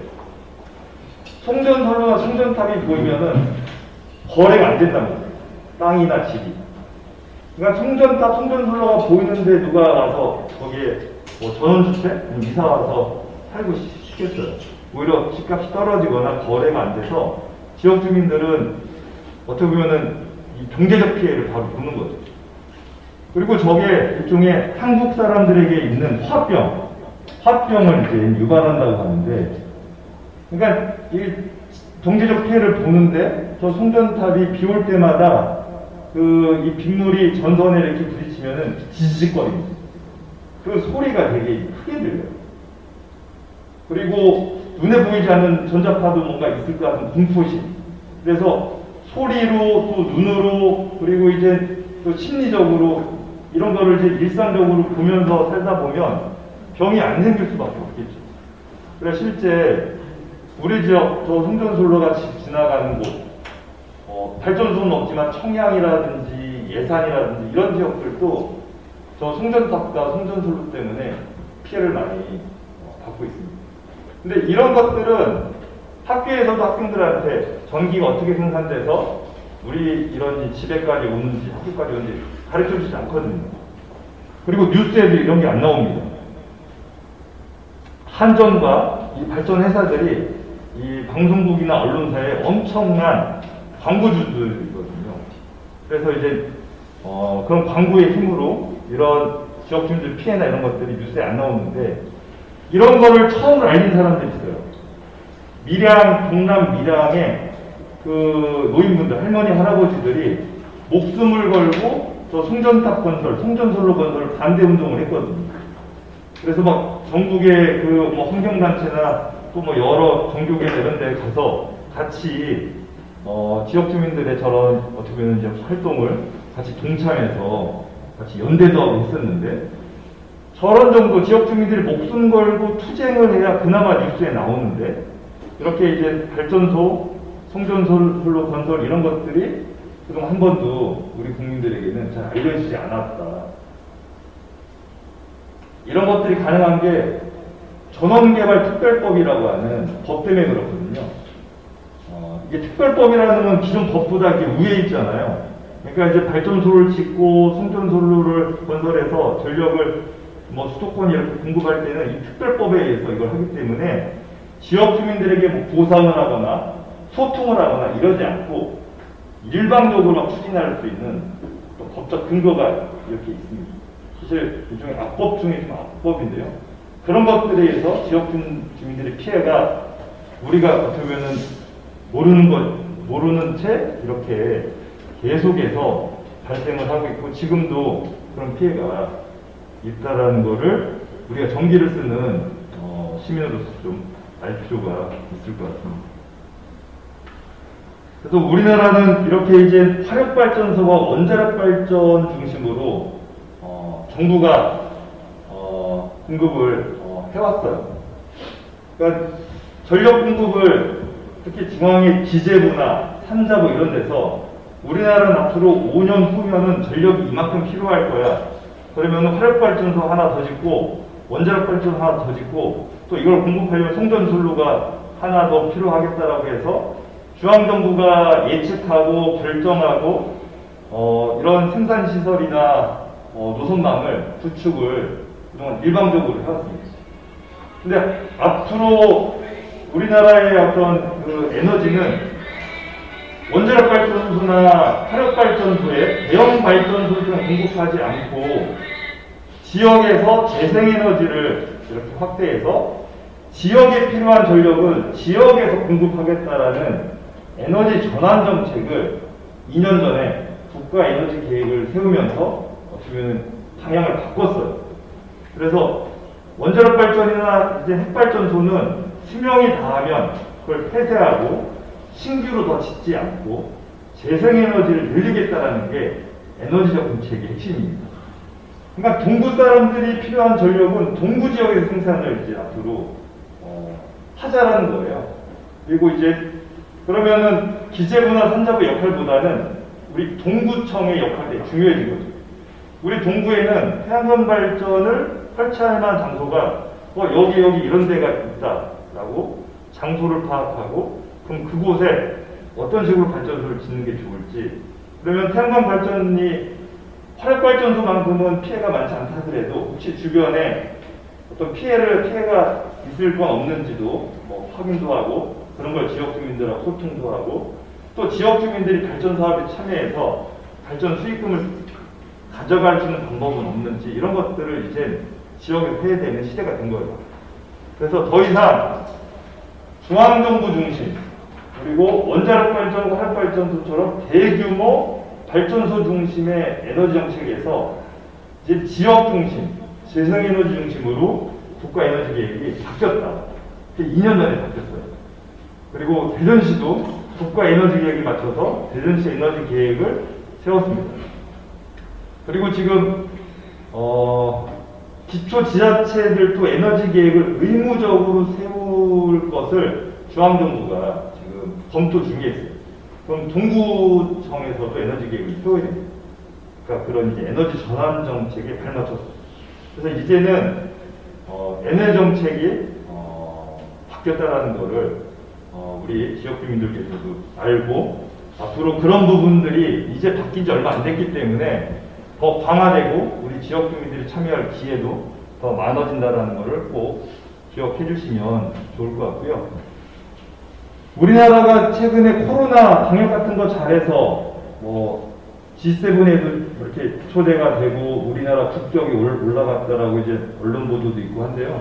송전솔로나 송전탑이 보이면은 거래가 안 된다는 거예요. 땅이나 집이. 그러니까 송전탑, 송전솔로가 보이는데 누가 와서 거기에 뭐 전원주택? 이사 와서 살고 싶겠어요. 오히려 집값이 떨어지거나 거래가 안 돼서 지역 주민들은 어떻게 보면은 이 경제적 피해를 바로 보는 거죠. 그리고 저게 일종의 한국 사람들에게 있는 화병, 화병을 이제 유발한다고 하는데, 그러니까 이 경제적 피해를 보는데 저 송전탑이 비 올 때마다 그 이 빗물이 전선에 이렇게 부딪히면은 지지직거립니다. 그 소리가 되게 크게 들려요. 그리고 눈에 보이지 않는 전자파도 뭔가 있을 것 같은 공포심. 그래서 소리로 또 눈으로 그리고 이제 또 심리적으로 이런 거를 이제 일상적으로 보면서 살다 보면 병이 안 생길 수밖에 없겠죠. 그래서 실제 우리 지역 저 송전솔로가 지나가는 곳 어, 발전소는 없지만 청양이라든지 예산이라든지 이런 지역들도 저 송전탑과 송전솔로 때문에 피해를 많이 어, 받고 있습니다. 근데 이런 것들은 학교에서도 학생들한테 전기가 어떻게 생산돼서 우리 이런 집에까지 오는지 학교까지 오는지 가르쳐주지 않거든요. 그리고 뉴스에도 이런 게 안 나옵니다. 한전과 이 발전 회사들이 이 방송국이나 언론사에 엄청난 광고주들이거든요. 그래서 이제 어, 그런 광고의 힘으로 이런 지역 주민들 피해나 이런 것들이 뉴스에 안 나오는데 이런 거를 처음 알린 사람들이 있어요. 밀양, 동남 밀양에 그 노인분들, 할머니, 할아버지들이 목숨을 걸고 저 송전탑 건설, 송전솔로 건설을 반대 운동을 했거든요. 그래서 막 전국의 그 뭐 환경단체나 또 뭐 여러 종교계 이런 데 가서 같이 어 지역 주민들의 저런 어떻게 보면 이제 활동을 같이 동참해서 같이 연대도 하고 했었는데 저런 정도 지역 주민들이 목숨 걸고 투쟁을 해야 그나마 뉴스에 나오는데 이렇게 이제 발전소, 송전솔로 건설 이런 것들이 그동안 한 번도 우리 국민들에게는 잘 알려지지 않았다. 이런 것들이 가능한 게 전원개발특별법이라고 하는 법 때문에 그렇거든요. 어, 이게 특별법이라는 건 기존 법보다 이렇게 위에 있잖아요. 그러니까 이제 발전소를 짓고 송전솔로를 건설해서 전력을 뭐 수도권이 이렇게 공급할 때는 이 특별법에 의해서 이걸 하기 때문에 지역 주민들에게 뭐 보상을 하거나 소통을 하거나 이러지 않고 일방적으로 추진할 수 있는 또 법적 근거가 이렇게 있습니다. 사실 일종의 악법 중에 좀 악법인데요. 그런 것들에 의해서 지역 주민들의 피해가 우리가 어떻게 보면은 모르는 것, 모르는 채 이렇게 계속해서 발생을 하고 있고 지금도 그런 피해가 있다라는 거를 우리가 전기를 쓰는 어, 시민으로서 좀 알 필요가 있을 것 같습니다. 그래서 우리나라는 이렇게 이제 화력발전소와 원자력발전 중심으로 어, 정부가 어, 공급을 어, 해왔어요. 그러니까 전력 공급을 특히 중앙의 기재부나 삼자부 이런 데서 우리나라는 앞으로 오 년 후면은 전력이 이만큼 필요할 거야. 그러면 화력발전소 하나 더 짓고 원자력 발전소 하나 더 짓고 또 이걸 공급하려면 송전선로가 하나 더 필요하겠다라고 해서 중앙정부가 예측하고 결정하고 어, 이런 생산시설이나 어, 노선망을 구축을 그동안 일방적으로 해왔습니다. 근데 앞으로 우리나라의 어떤 그 에너지는 원자력 발전소나 화력 발전소에 대형 발전소를 공급하지 않고 지역에서 재생에너지를 이렇게 확대해서 지역에 필요한 전력을 지역에서 공급하겠다라는 에너지 전환 정책을 이 년 전에 국가 에너지 계획을 세우면서 어떻게 보면 방향을 바꿨어요. 그래서 원자력 발전이나 이제 핵발전소는 수명이 다하면 그걸 폐쇄하고 신규로 더 짓지 않고 재생에너지를 늘리겠다라는 게 에너지적 정책의 핵심입니다. 그러니까 동구 사람들이 필요한 전력은 동구 지역에서 생산을 이제 앞으로 어, 하자라는 거예요. 그리고 이제 그러면은 기재부나 산자부 역할보다는 우리 동구청의 역할이 중요해진 거죠. 우리 동구에는 태양광 발전을 설치할 만한 장소가 어, 여기 여기 이런 데가 있다라고 장소를 파악하고 그럼 그곳에 어떤 식으로 발전소를 짓는 게 좋을지 그러면 태양광 발전이 화력발전소만큼은 피해가 많지 않다 하더라도 혹시 주변에 어떤 피해를, 피해가 있을 건 없는지도 뭐 확인도 하고 그런 걸 지역 주민들하고 소통도 하고 또 지역 주민들이 발전 사업에 참여해서 발전 수익금을 가져갈 수 있는 방법은 없는지 이런 것들을 이제 지역에서 해야 되는 시대가 된 거예요. 그래서 더 이상 중앙정부 중심 그리고 원자력 발전소, 화력발전소처럼 대규모 발전소 중심의 에너지 정책에서 이제 지역 중심, 재생에너지 중심으로 국가 에너지 계획이 바뀌었다. 이 년 전에 바뀌었어요. 그리고 대전시도 국가 에너지 계획에 맞춰서 대전시 에너지 계획을 세웠습니다. 그리고 지금 어, 기초 지자체들도 에너지 계획을 의무적으로 세울 것을 중앙정부가 지금 검토 중에 있어요. 그럼 동구청에서도 에너지 계획을 세워야 됩니다. 그러니까 그런 이제 에너지 전환 정책에 발맞췄어요. 그래서 이제는 어, 에너지 정책이 어, 바뀌었다라는 거를 어, 우리 지역 주민들께서도 알고 앞으로 그런 부분들이 이제 바뀐 지 얼마 안 됐기 때문에 더 강화되고 우리 지역 주민들이 참여할 기회도 더 많아진다는 것을 꼭 기억해 주시면 좋을 것 같고요. 우리나라가 최근에 코로나 방역 같은 거 잘해서 뭐 지 세븐에도 이렇게 초대가 되고 우리나라 국격이 올라갔다라고 이제 언론 보도도 있고 한데요.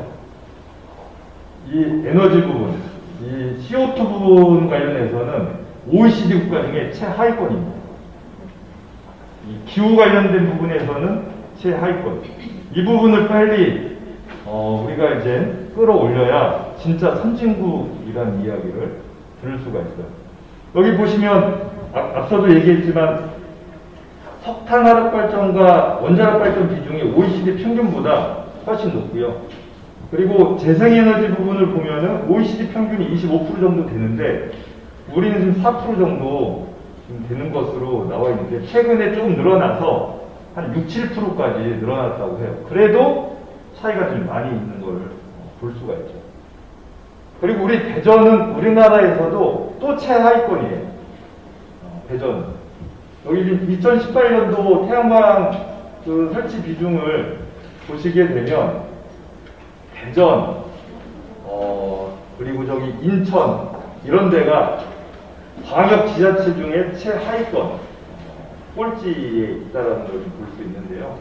이 에너지 부분, 이 씨오투 부분 관련해서는 오이시디 국가 중에 최하위권입니다. 이 기후 관련된 부분에서는 최하위권. 이 부분을 빨리 어, 우리가 이제 끌어올려야 진짜 선진국이라는 이야기를 들을 수가 있어요. 여기 보시면 앞, 앞서도 얘기했지만 석탄 화력 발전과 원자력 발전 비중이 오이시디 평균보다 훨씬 높고요. 그리고 재생에너지 부분을 보면은 오이시디 평균이 이십오 퍼센트 정도 되는데 우리는 지금 사 퍼센트 정도 지금 되는 것으로 나와 있는데 최근에 조금 늘어나서 한 육, 칠 퍼센트까지 늘어났다고 해요. 그래도 차이가 좀 많이 있는 걸 볼 수가 있죠. 그리고 우리 대전은 우리나라에서도 또 최하위권이에요. 어, 대전. 여기 이천십팔 년도 태양광 그 설치 비중을 보시게 되면 대전, 어, 그리고 저기 인천 이런 데가 광역 지자체 중에 최하위권 꼴찌에 있다는 걸 볼 수 있는데요.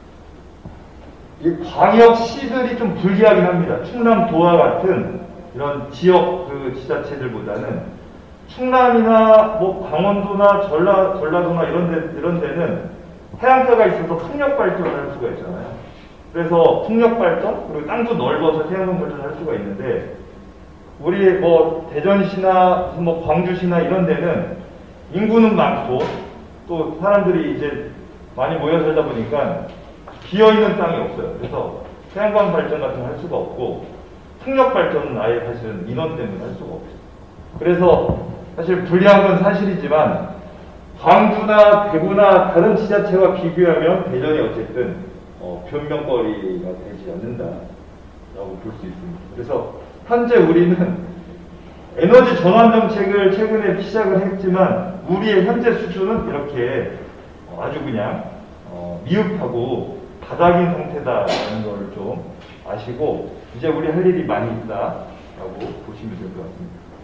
이 광역시들이 좀 불리하긴 합니다. 충남 도와 같은 이런 지역 그 지자체들보다는 충남이나 뭐 강원도나 전라, 전라도나 이런 데, 이런 데는 해안가가 있어서 풍력 발전을 할 수가 있잖아요. 그래서 풍력 발전, 그리고 땅도 넓어서 태양광 발전을 할 수가 있는데, 우리 뭐 대전시나 뭐 광주시나 이런 데는 인구는 많고, 또 사람들이 이제 많이 모여 살다 보니까 비어있는 땅이 없어요. 그래서 태양광 발전 같은 거 할 수가 없고, 풍력 발전은 아예 사실은 인원 때문에 할 수가 없어요. 그래서 사실 불리한 건 사실이지만 광주나 대구나 다른 지자체와 비교하면 대전이 어쨌든 어, 변명거리가 되지 않는다라고 볼 수 있습니다. 그래서 현재 우리는 에너지 전환 정책을 최근에 시작을 했지만 우리의 현재 수준은 이렇게 아주 그냥 어, 미흡하고 바닥인 상태다라는 걸 좀 아시고 이제 우리 할 일이 많이 있다라고 보시면 될 것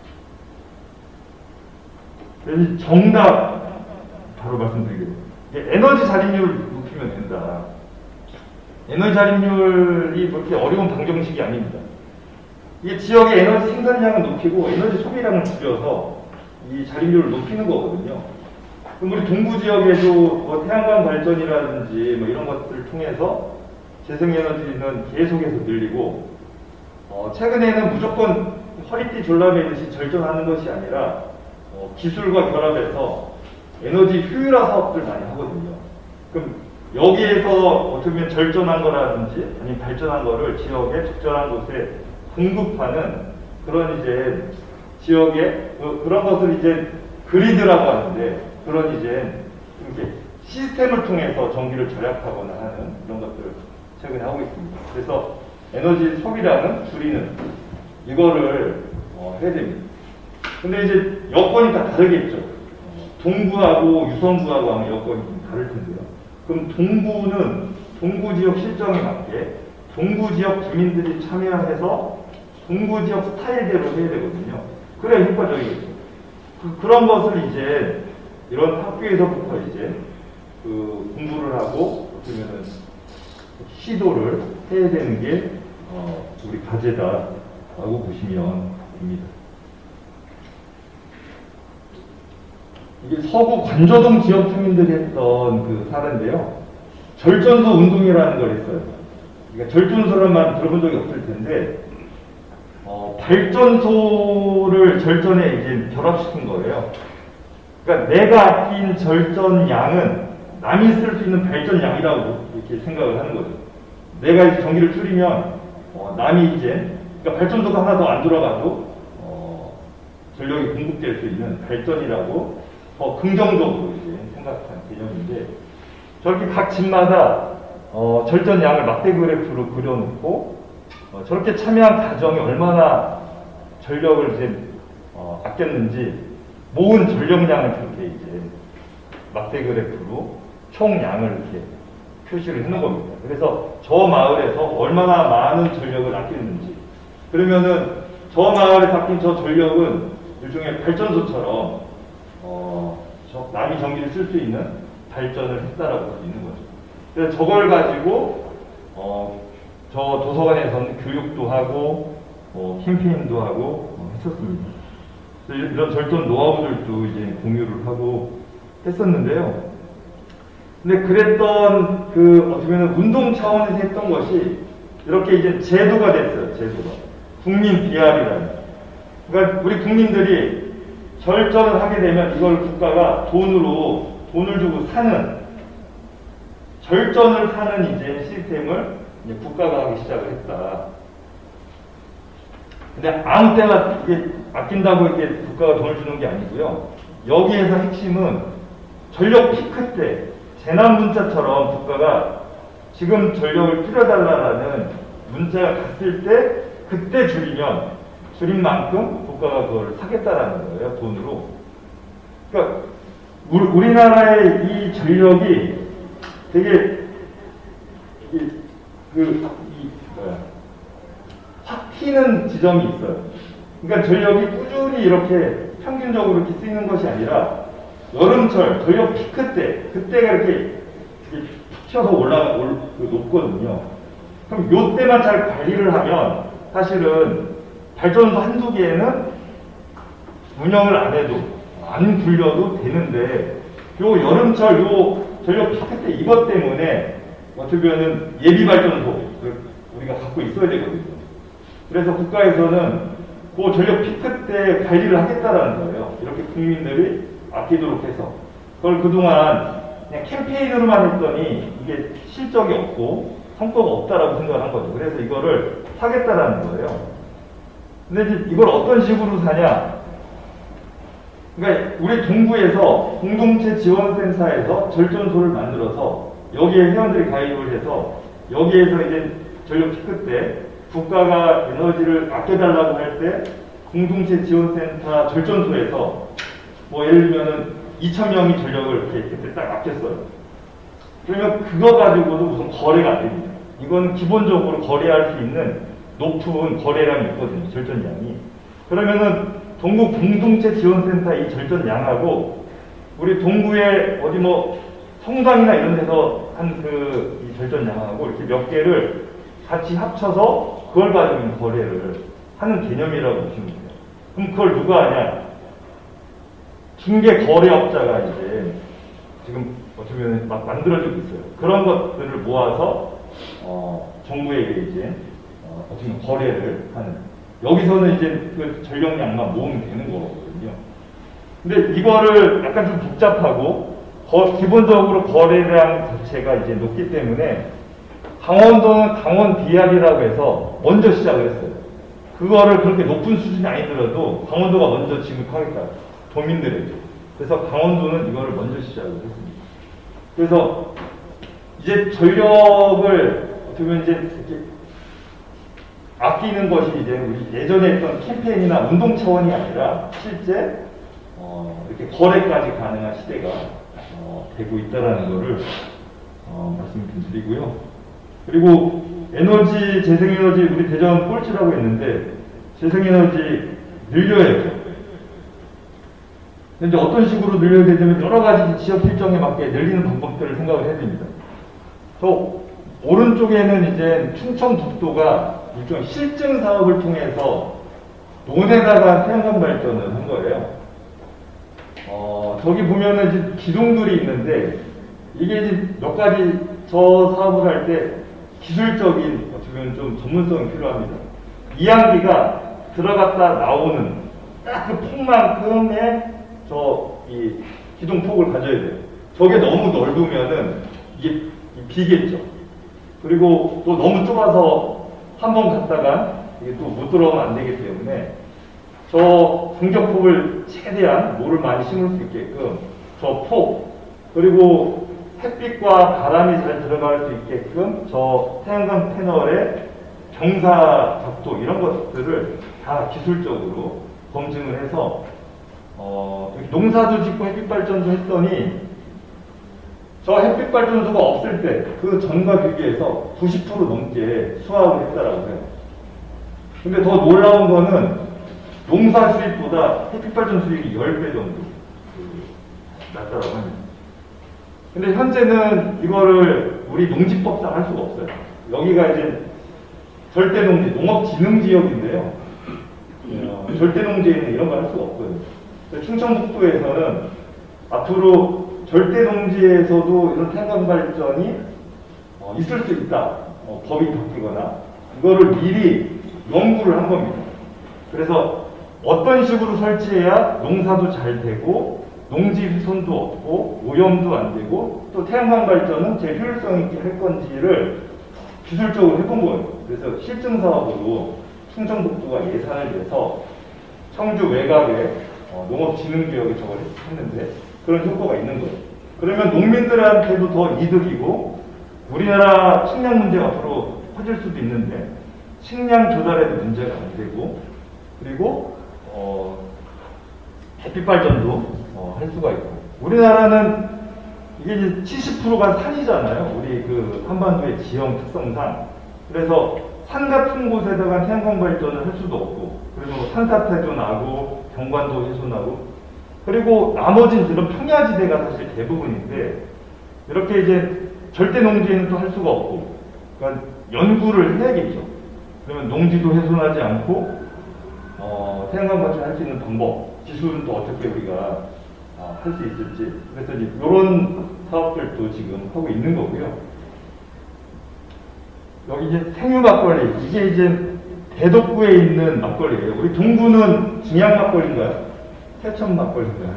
같습니다. 그래서 정답 바로 말씀드리겠습니다. 에너지 자립률을 높이면 된다. 에너지 자립률이 그렇게 어려운 방정식이 아닙니다. 이게 지역의 에너지 생산량을 높이고 에너지 소비량을 줄여서 이 자립률을 높이는 거거든요. 그럼 우리 동부 지역에도 뭐 태양광 발전이라든지 뭐 이런 것들을 통해서 재생에너지는 계속해서 늘리고 어 최근에는 무조건 허리띠 졸라매듯이 절전하는 것이 아니라 어 기술과 결합해서 에너지 효율화 사업들 많이 하거든요. 그럼 여기에서 어떻게 보면 절전한 거라든지 아니면 발전한 거를 지역의 적절한 곳에 공급하는 그런 이제 지역의 그, 그런 것을 이제 그리드라고 하는데 그런 이제 이렇게 시스템을 통해서 전기를 절약하거나 하는 이런 것들을 최근에 하고 있습니다. 그래서 에너지 소비량은 줄이는 이거를 어, 해야 됩니다. 근데 이제 여건이 다 다르겠죠. 어, 동부하고 유성구하고 하면 여건이 좀 다를 텐데요. 그럼 동부는 동부 지역 실정에 맞게 동부 지역 주민들이 참여해서 동부 지역 스타일대로 해야 되거든요. 그래야 효과적이겠죠. 그, 그런 것을 이제 이런 학교에서부터 이제 그 공부를 하고 그러면은 시도를 해야 되는 게 어, 우리 과제다라고 보시면 됩니다. 이게 서구 관저동 지역 주민들이 했던 그 사례인데요. 절전소 운동이라는 걸 했어요. 그러니까 절전소란만 들어본 적이 없을 텐데 어, 발전소를 절전에 이제 결합시킨 거예요. 그러니까 내가 아낀 절전량은 남이 쓸 수 있는 발전량이라고 이렇게 생각을 하는 거죠. 내가 이제 전기를 줄이면 어, 남이 이제 그러니까 발전소가 하나 더 안 돌아가도 어, 전력이 공급될 수 있는 발전이라고 더 긍정적으로 이제 생각한 개념인데 저렇게 각 집마다 어, 절전량을 막대 그래프로 그려놓고 어, 저렇게 참여한 가정이 얼마나 전력을 이제 어, 아꼈는지 모은 전력량을 그렇게 이제 막대 그래프로 총량을 이렇게 표시를 해놓은 겁니다. 그래서 저 마을에서 얼마나 많은 전력을 아꼈는지 그러면은 저 마을에 아낀 저 전력은 일종의 발전소처럼 어, 저 남이 전기를 쓸 수 있는 발전을 했다라고 할 수 있는 거죠. 그래서 저걸 가지고 어, 저 도서관에서는 교육도 하고 어, 캠페인도 하고 어, 했었습니다. 이런 절전 노하우들도 이제 공유를 하고 했었는데요. 근데 그랬던 그 어떻게 보면 운동 차원에서 했던 것이 이렇게 이제 제도가 됐어요. 제도가 국민 비알이라는. 그러니까 우리 국민들이 절전을 하게 되면 이걸 국가가 돈으로 돈을 주고 사는 절전을 사는 이제 시스템을 이제 국가가 하기 시작을 했다. 근데 아무 때나 이게 아낀다고 이렇게 국가가 돈을 주는 게 아니고요. 여기에서 핵심은 전력 피크 때 재난 문자처럼 국가가 지금 전력을 줄여달라는 문자가 갔을 때 그때 줄이면 줄인 만큼 국가가 그걸 사겠다라는 거예요. 돈으로. 그러니까 우리, 우리나라의 이 전력이 되게 이, 그 이, 뭐야 확 튀는 지점이 있어요. 그러니까 전력이 꾸준히 이렇게 평균적으로 이렇게 쓰이는 것이 아니라 여름철 전력 피크 때 그때가 이렇게, 이렇게 툭 튀어서 올라가 올, 높거든요. 그럼 요때만 잘 관리를 하면 사실은 발전소 한두 개는 운영을 안 해도 안 굴려도 되는데 요 여름철 요 전력 피크 때 이것 때문에 어떻게 보면 예비 발전소 우리가 갖고 있어야 되거든요. 그래서 국가에서는 그 전력 피크 때 관리를 하겠다라는 거예요. 이렇게 국민들이 아끼도록 해서. 그걸 그동안 그냥 캠페인으로만 했더니 이게 실적이 없고 성과가 없다라고 생각을 한 거죠. 그래서 이거를 하겠다라는 거예요. 근데 이제 이걸 어떤 식으로 사냐? 그러니까 우리 동구에서 공동체 지원센터에서 절전소를 만들어서 여기에 회원들이 가입을 해서 여기에서 이제 전력 피크 때 국가가 에너지를 아껴달라고 할 때 공동체 지원센터 절전소에서 뭐 예를 들면은 이천 명이 전력을 이렇게 그때 딱 아꼈어요. 그러면 그거 가지고도 무슨 거래가 안 됩니다. 이건 기본적으로 거래할 수 있는 높은 거래량이 있거든요. 절전량이. 그러면은 동구 공동체 지원센터 이 절전량하고 우리 동구에 어디 뭐 성당이나 이런 데서 한 그 이 절전량하고 이렇게 몇 개를 같이 합쳐서 그걸 가지고 거래를 하는 개념이라고 보시면 돼요. 그럼 그걸 누가 하냐? 중개 거래업자가 이제 지금 어떻게 보면 막 만들어지고 있어요. 그런 것들을 모아서 어, 정부에게 이제 어, 어떻게 보면 거래를 하는. 여기서는 이제 그 전력량만 모으면 되는 거거든요. 근데 이거를 약간 좀 복잡하고 거, 기본적으로 거래량 자체가 이제 높기 때문에 강원도는 강원 디알이라고 해서 먼저 시작을 했어요. 그거를 그렇게 높은 수준이 아니더라도 강원도가 먼저 지급하겠다. 도민들에게. 그래서 강원도는 이거를 먼저 시작을 했습니다. 그래서 이제 전력을 어떻게 보면 이제 이렇게 아끼는 것이 이제 우리 예전에 했던 캠페인이나 운동 차원이 아니라 실제 어 이렇게 거래까지 가능한 시대가 어 되고 있다라는 것을 어 말씀 좀 드리고요. 그리고 에너지, 재생에너지 우리 대전 꼴찌라고 했는데 재생에너지 늘려야죠. 근데 어떤 식으로 늘려야 되냐면 여러 가지 지역 필정에 맞게 늘리는 방법들을 생각을 해야 됩니다. 저 오른쪽에는 이제 충청북도가 일종의 실증 사업을 통해서 논에다가 태양광 발전을 한 거예요. 어, 저기 보면은 이제 기둥들이 있는데 이게 이제 몇 가지 저 사업을 할 때 기술적인 어떻게 보면 좀 전문성이 필요합니다. 이항기가 들어갔다 나오는 딱 그 폭만큼의 저 이 기둥폭을 가져야 돼요. 저게 너무 넓으면은 이게 비겠죠. 그리고 또 너무 좁아서 한 번 갔다가 이게 또 못 들어오면 안 되기 때문에 저 공격폭을 최대한 모를 많이 심을 수 있게끔 저 폭, 그리고 햇빛과 바람이 잘 들어갈 수 있게끔 저 태양광 패널의 경사 각도 이런 것들을 다 기술적으로 검증을 해서 어, 농사도 짓고 햇빛 발전도 했더니 저 햇빛 발전소가 없을 때 그 전과 비교해서 구십 퍼센트 넘게 수확을 했다라고 해요. 근데 더 놀라운 거는 농사 수입보다 햇빛 발전 수익이 십 배 정도 낮다라고 합니다. 근데 현재는 이거를 우리 농지법상 할 수가 없어요. 여기가 이제 절대농지, 농업진흥지역인데요. 어, 절대농지에는 이런 걸 할 수가 없어요. 충청북도에서는 앞으로 절대농지에서도 이런 태양광 발전이 어, 있을 수 있다. 어, 법이 바뀌거나 이거를 미리 연구를 한 겁니다. 그래서 어떤 식으로 설치해야 농사도 잘 되고 농지 훼손도 없고 오염도 안 되고 또 태양광 발전은 제일 효율성 있게 할 건지를 기술적으로 해본 거예요. 그래서 실증 사업으로 충청북도가 예산을 내서 청주 외곽에 어, 농업진흥지역에 저걸 했는데 그런 효과가 있는 거예요. 그러면 농민들한테도 더 이득이고 우리나라 식량 문제가 앞으로 커질 수도 있는데 식량 조달에도 문제가 안 되고 그리고 어, 햇빛 발전도 어, 할 수가 있고 우리나라는 이게 이제 칠십 퍼센트가 산이잖아요. 우리 그 한반도의 지형 특성상. 그래서 산 같은 곳에다가 태양광 발전을 할 수도 없고 그리고 산사태도 나고 경관도 훼손하고 그리고 나머지는 이런 평야지대가 사실 대부분인데 이렇게 이제 절대 농지에는 또 할 수가 없고 그러니까 연구를 해야겠죠. 그러면 농지도 훼손하지 않고 어, 태양광 발전할 수 있는 방법, 기술은 또 어떻게 우리가 어, 할 수 있을지 그래서 이제 이런 사업들도 지금 하고 있는 거고요. 여기 이제 생유 막걸리 이게 이제 대덕구에 있는 막걸리예요. 우리 동구는 중양 막걸리인가요? 태천 막걸리인가요?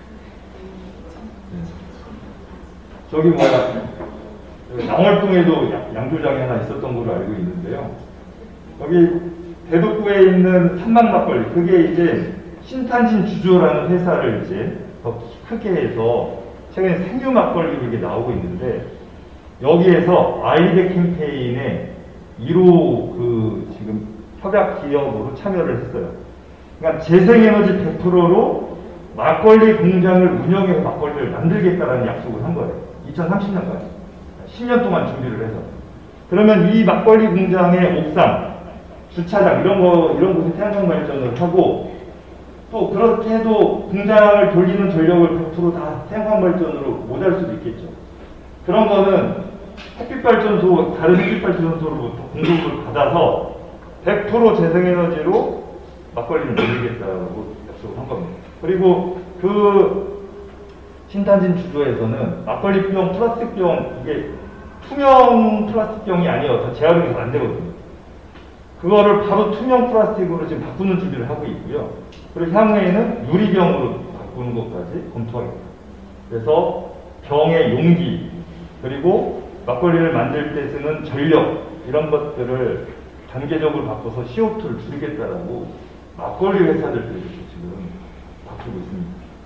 네. 저기 뭐야 양월동에도 양조장이 하나 있었던 걸로 알고 있는데요. 여기 대덕구에 있는 삼막 막걸리, 그게 이제 신탄진 주조라는 회사를 이제 더 크게 해서 최근에 생유 막걸리로 이게 나오고 있는데, 여기에서 아이백 캠페인에 일 호 그 지금 협약 기업으로 참여를 했어요. 그러니까 재생에너지 백 퍼센트로 막걸리 공장을 운영해서 막걸리를 만들겠다라는 약속을 한 거예요. 이천삼십 년까지. 십 년 동안 준비를 해서. 그러면 이 막걸리 공장의 옥상, 주차장, 이런 거, 이런 곳에 태양광 발전을 하고, 또 그렇게 해도 공장을 돌리는 전력을 백 퍼센트 다 태양광 발전으로 못 할 수도 있겠죠. 그런 거는 햇빛발전소, 다른 햇빛발전소로부터 공급을 받아서 백 퍼센트 재생에너지로 막걸리를 만들겠다고 약속을 한 겁니다. 그리고 그 신탄진 주조에서는 막걸리 병, 플라스틱 병, 이게 투명 플라스틱 병이 아니어서 재활용이 잘 안 되거든요. 그거를 바로 투명 플라스틱으로 지금 바꾸는 준비를 하고 있고요. 그리고 향후에는 유리병으로 바꾸는 것까지 검토하겠다. 그래서 병의 용기, 그리고 막걸리를 만들 때 쓰는 전력, 이런 것들을 단계적으로 바꿔서 씨오투를 줄이겠다라고 막걸리 회사들도 지금 바꾸고 있습니다.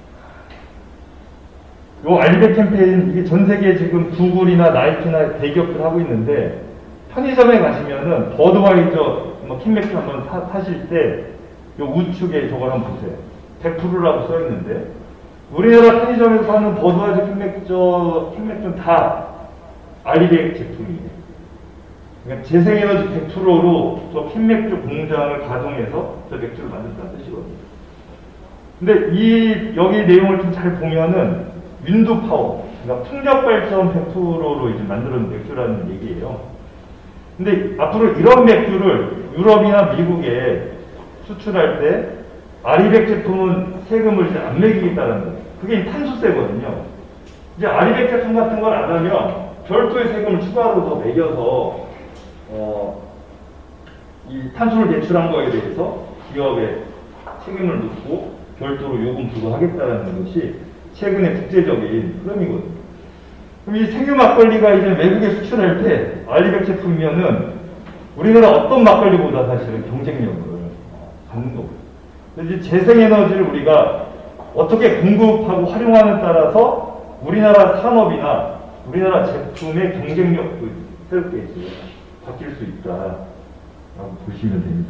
요 알리백 캠페인, 이게 전 세계에 지금 구글이나 나이키나 대기업들 하고 있는데, 편의점에 가시면은 버드와이저 뭐 캔맥주 한번 사, 사실 때 요 우측에 저걸 한번 보세요. 백 퍼센트라고 써 있는데, 우리나라 편의점에서 파는 버드와이저 캔맥주, 캔맥주는 다 알리백 제품이에요. 그러니까 재생에너지 백 퍼센트로 저 캔맥주 공장을 가동해서 저 맥주를 만든다는 뜻이거든요. 근데 이, 여기 내용을 좀 잘 보면은, 윈드 파워, 그러니까 풍력 발전 백 퍼센트로 이제 만드는 맥주라는 얘기예요. 근데 앞으로 이런 맥주를 유럽이나 미국에 수출할 때 아리백 제품은 세금을 이제 안 매기겠다는 거예요. 그게 탄소세거든요. 이제 아리백 제품 같은 걸 안 하면 별도의 세금을 추가로 더 매겨서 어, 이 탄소를 배출한 거에 대해서 기업에 책임을 묻고 별도로 요금 부과하겠다는 것이 최근의 국제적인 흐름이거든요. 그럼 이 생유 막걸리가 이제 외국에 수출할 때 알리백 제품이면은 우리나라 어떤 막걸리보다 사실은 경쟁력을 갖는 거고요. 그래서 재생에너지를 우리가 어떻게 공급하고 활용하는 따라서 우리나라 산업이나 우리나라 제품의 경쟁력도 새롭게 이제 바뀔 수 있다라고 보시면 됩니다.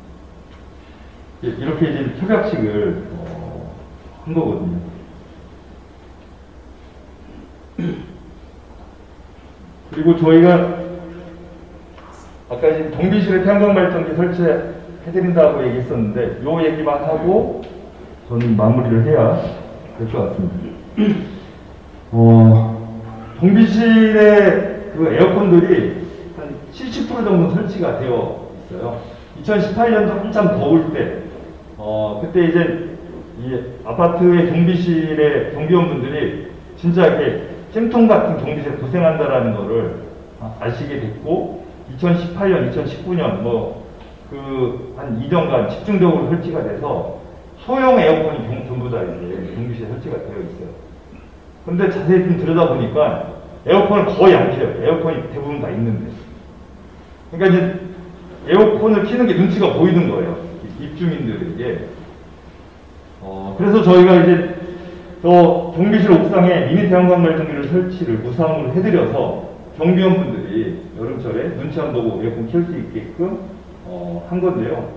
이렇게 이제 협약식을 어, 한 거거든요. 그리고 저희가 아까 이제 동비실에 태양광 발전기 설치해드린다고 얘기했었는데, 요 얘기만 하고 저는 마무리를 해야 될 것 같습니다. 어, 동비실의 그 에어컨들이 한 칠십 퍼센트 정도 설치가 되어 있어요. 이천십팔 년도 한참 더울 때, 어, 그때 이제 이 아파트의 경비실의 경비원분들이 진짜 이렇게 찜통 같은 경비실에 고생한다라는 거를 아시게 됐고, 이천십팔 년, 이천십구 년 뭐 그 한 이 년간 집중적으로 설치가 돼서 소형 에어컨이 전부 다 이제 경비실에 설치가 되어 있어요. 근데 자세히 좀 들여다보니까 에어컨을 거의 안 켜요. 에어컨이 대부분 다 있는데. 그러니까 이제 에어컨을 켜는 게 눈치가 보이는 거예요. 입주민들에게. 어, 그래서 저희가 이제 또 경비실 옥상에 미니 태양광 발전기를 설치를 무상으로 해드려서 경비원분들이 여름철에 눈치 안 보고 에어컨 켤 수 있게끔 어, 한 건데요.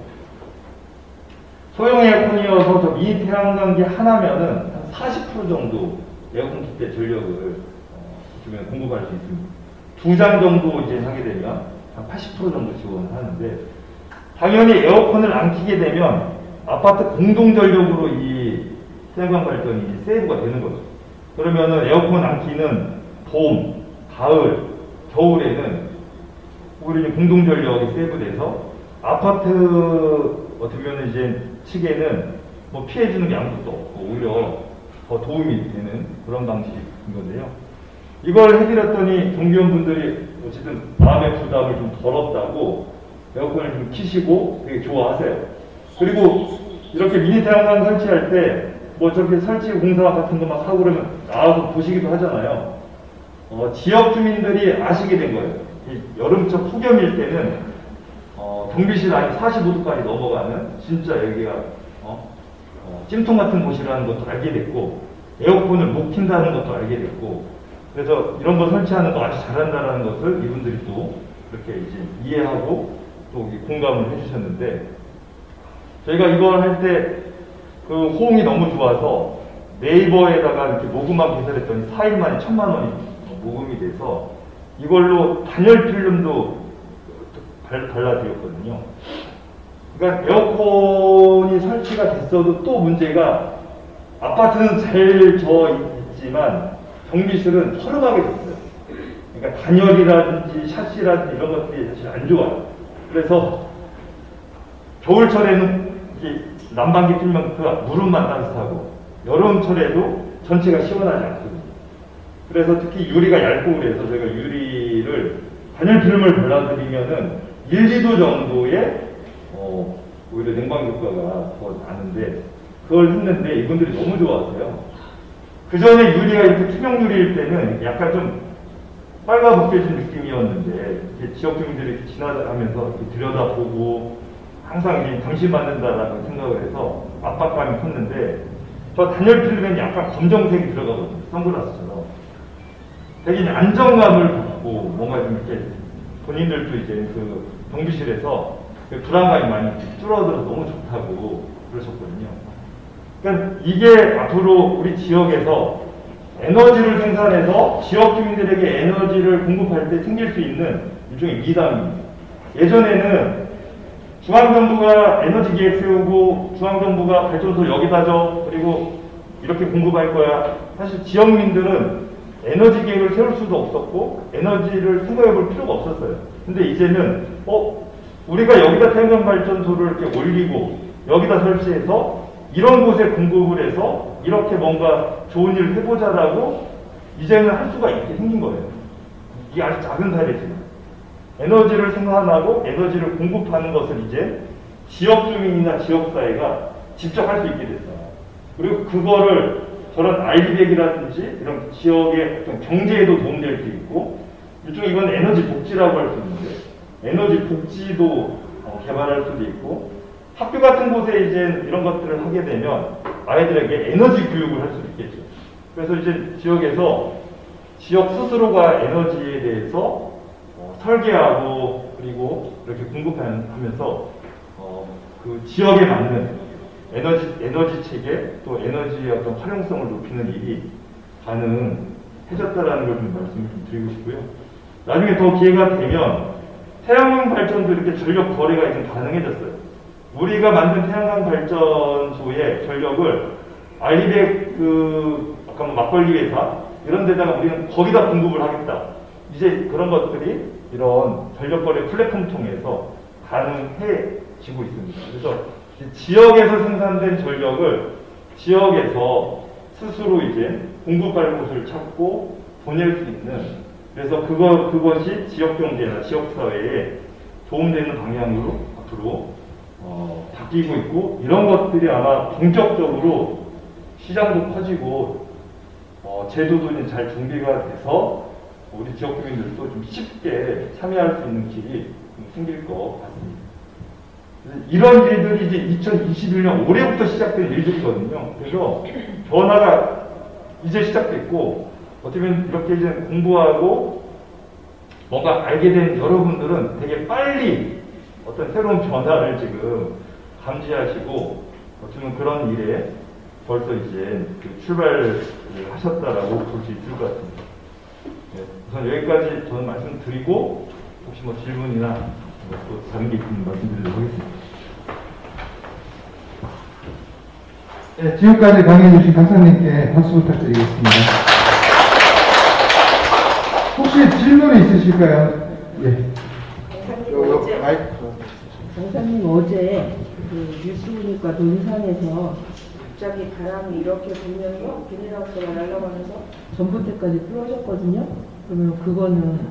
소형 에어컨이어서 저 미니 태양광기 하나면은 한 사십 퍼센트 정도 에어컨 킬 때 전력을 어, 주면 공급할 수 있습니다. 두 장 정도 이제 하게 되면 한 팔십 퍼센트 정도 지원을 하는데, 당연히 에어컨을 안 켜게 되면 아파트 공동 전력으로 이 태양광 발전이 세이브가 되는 거죠. 그러면은 에어컨 안 켜는 봄, 가을, 겨울에는 우리 공동 전력이 세이브돼서 아파트 어떻게 보면 이제 측에는 뭐 피해주는 게 아무것도 없고 오히려 더 도움이 되는 그런 방식인 건데요. 이걸 해드렸더니 경비원분들이 어쨌든 마음의 부담을 좀 덜었다고 에어컨을 좀 켜시고 되게 좋아하세요. 그리고 이렇게 미니 태양광 설치할 때 뭐 저렇게 설치 공사 같은 거 막 하고 그러면 나와서 보시기도 하잖아요. 어, 지역 주민들이 아시게 된 거예요. 이 여름철 폭염일 때는 어, 경비실 안이 사십오 도까지 넘어가는 진짜 여기가 어? 어, 찜통 같은 곳이라는 것도 알게 됐고, 에어컨을 못 킨다는 것도 알게 됐고, 그래서 이런 거 설치하는 거 아주 잘한다는 것을 이분들이 또 이렇게 이제 이해하고 또 공감을 해주셨는데, 저희가 이걸 할 때 그 호응이 너무 좋아서 네이버에다가 이렇게 모금만 개설했더니 사 일 만에 천만 원이 모금이 돼서 이걸로 단열 필름도 발, 발라드렸거든요. 그러니까 에어컨이 설치가 됐어도 또 문제가, 아파트는 잘 져 있지만 경비실은 허름하게 됐어요. 그러니까 단열이라든지 샤시라든지 이런 것들이 사실 안 좋아요. 그래서 겨울철에는 이게 난방기 틀면 그 무릎만 따뜻하고, 여름철에도 전체가 시원하지 않거든요. 그래서 특히 유리가 얇고 그래서 저희가 유리를 단열 필름을 발라드리면은 일, 이 도 정도의 어, 오히려 냉방 효과가 더 나는데, 그걸 했는데 이분들이 너무 좋아하세요. 그 전에 유리가 이렇게 투명 유리일 때는 약간 좀 빨가벗겨진 느낌이었는데, 이렇게 지역 주민들이 지나가면서 이렇게 들여다보고 항상 이제 감시받는다라고 생각을 해서 압박감이 컸는데, 저 단열 필름에는 약간 검정색이 들어가거든요. 선글라스처럼. 되게 안정감을 받고 뭔가 좀 이렇게 본인들도 이제 그 경비실에서 그 불안감이 많이 줄어들어서 너무 좋다고 그러셨거든요. 그러니까 이게 앞으로 우리 지역에서 에너지를 생산해서 지역 주민들에게 에너지를 공급할 때 생길 수 있는 일종의 미담입니다. 예전에는 중앙정부가 에너지 계획 세우고 중앙정부가 발전소 여기다 줘, 그리고 이렇게 공급할 거야. 사실 지역민들은 에너지 계획을 세울 수도 없었고 에너지를 생각해 볼 필요가 없었어요. 근데 이제는 어 우리가 여기다 태양광 발전소를 이렇게 올리고 여기다 설치해서 이런 곳에 공급을 해서 이렇게 뭔가 좋은 일을 해보자라고 이제는 할 수가 있게 생긴 거예요. 이게 아주 작은 사례지만 에너지를 생산하고 에너지를 공급하는 것을 이제 지역 주민이나 지역사회가 직접 할 수 있게 됐어요. 그리고 그거를 저런 아이디백이라든지 이런 지역의 어떤 경제에도 도움될 수 있고, 일종의 이건 에너지 복지라고 할 수 있는데 에너지 복지도 어, 개발할 수도 있고, 학교 같은 곳에 이제 이런 것들을 하게 되면 아이들에게 에너지 교육을 할 수도 있겠죠. 그래서 이제 지역에서 지역 스스로가 에너지에 대해서 어, 설계하고 그리고 이렇게 공급하면서 어, 그 지역에 맞는 에너지, 에너지 체계 또 에너지의 어떤 활용성을 높이는 일이 가능해졌다라는 걸 좀 말씀을 좀 드리고 싶고요. 나중에 더 기회가 되면 태양광 발전도 이렇게 전력 거래가 이제 가능해졌어요. 우리가 만든 태양광 발전소의 전력을 아이백 그 아까 뭐 막걸리 회사 이런 데다가 우리는 거기다 공급을 하겠다. 이제 그런 것들이 이런 전력 거래 플랫폼 통해서 가능해지고 있습니다. 그래서 지역에서 생산된 전력을 지역에서 스스로 이제 공급할 곳을 찾고 보낼 수 있는, 그래서 그거, 그것이 지역 경제나 지역 사회에 도움되는 방향으로 앞으로 어, 바뀌고 있고, 이런 것들이 아마 본격적으로 시장도 커지고 어, 제도도 이제 잘 준비가 돼서 우리 지역 주민들도 좀 쉽게 참여할 수 있는 길이 좀 생길 것 같습니다. 이런 일들이 이제 이천이십일 년 올해부터 시작된 일들이거든요. 그래서 변화가 이제 시작됐고, 어떻게 보면 이렇게 이제 공부하고 뭔가 알게 된 여러분들은 되게 빨리 어떤 새로운 변화를 지금 감지하시고, 어떻게 보면 그런 일에 벌써 이제 출발을 하셨다라고 볼 수 있을 것 같습니다. 네, 우선 여기까지 저는 말씀드리고, 혹시 뭐 질문이나 또 다른 게 있으면 말씀드리도록 하겠습니다. 네, 지금까지 강의해주신 강사님께 박수 부탁드리겠습니다. 혹시 질문이 있으실까요? 예. 강사님 어제, 강사님 어제 그 뉴스 보니까 논산에서 갑자기 바람이 이렇게 불면서 비닐하우스가 날아가면서 전봇대까지 부러졌거든요. 그러면 그거는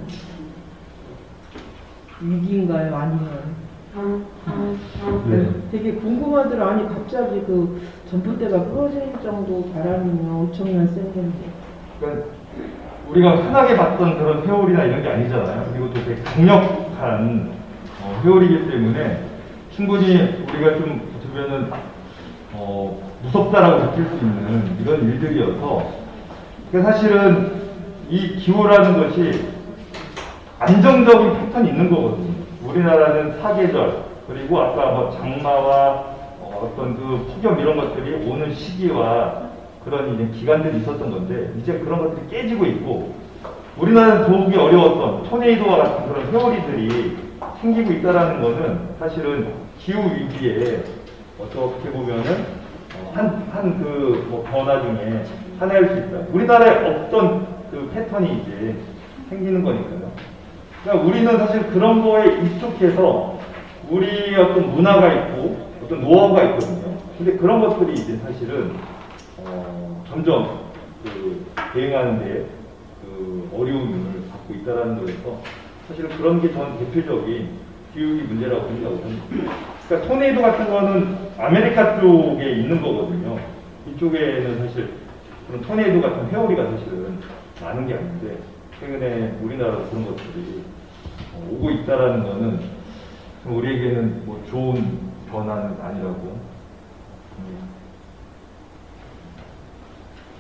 위기인가요? 아니면? 네. 되게 궁금하더라. 아니 갑자기 그 전봇대가 부러질 정도 바람이면 엄청난 센 건데. 그러니까 우리가 흔하게 봤던 그런 회오리나 이런 게 아니잖아요. 그리고 또 되게 강력한 어, 회오리이기 때문에 충분히 우리가 좀 주변은 어, 무섭다라고 느낄 수 있는 이런 일들이어서 그러니까 사실은 이 기후라는 것이 안정적인 패턴이 있는 거거든요. 우리나라는 사계절 그리고 아까 뭐 장마와 어, 어떤 그 폭염 이런 것들이 오는 시기와 그런 이제 기간들이 있었던 건데 이제 그런 것들이 깨지고 있고 우리나라는 도우기 어려웠던 토네이도와 같은 그런 회오리들이 생기고 있다라는 것은 사실은 기후 위기에 어떻게 보면은 한 한 그 뭐 변화 중에 하나일 수 있다. 우리나라에 없던 그 패턴이 이제 생기는 거니까요. 그러니까 우리는 사실 그런 거에 익숙해서 우리 어떤 문화가 있고 어떤 노하우가 있거든요. 근데 그런 것들이 이제 사실은 어, 점점 그 대응하는데 그 어려움을 갖고 있다라는 거에서 사실은 그런 게 전 대표적인 기후위 문제라고 생각하고 합니다. 그러니까 토네이도 같은 거는 아메리카 쪽에 있는 거거든요. 이쪽에는 사실 그런 토네이도 같은 회오리가 사실은 많은 게 아닌데 최근에 우리나라로 그런 것들이 오고 있다라는 거는 우리에게는 뭐 좋은 변화는 아니라고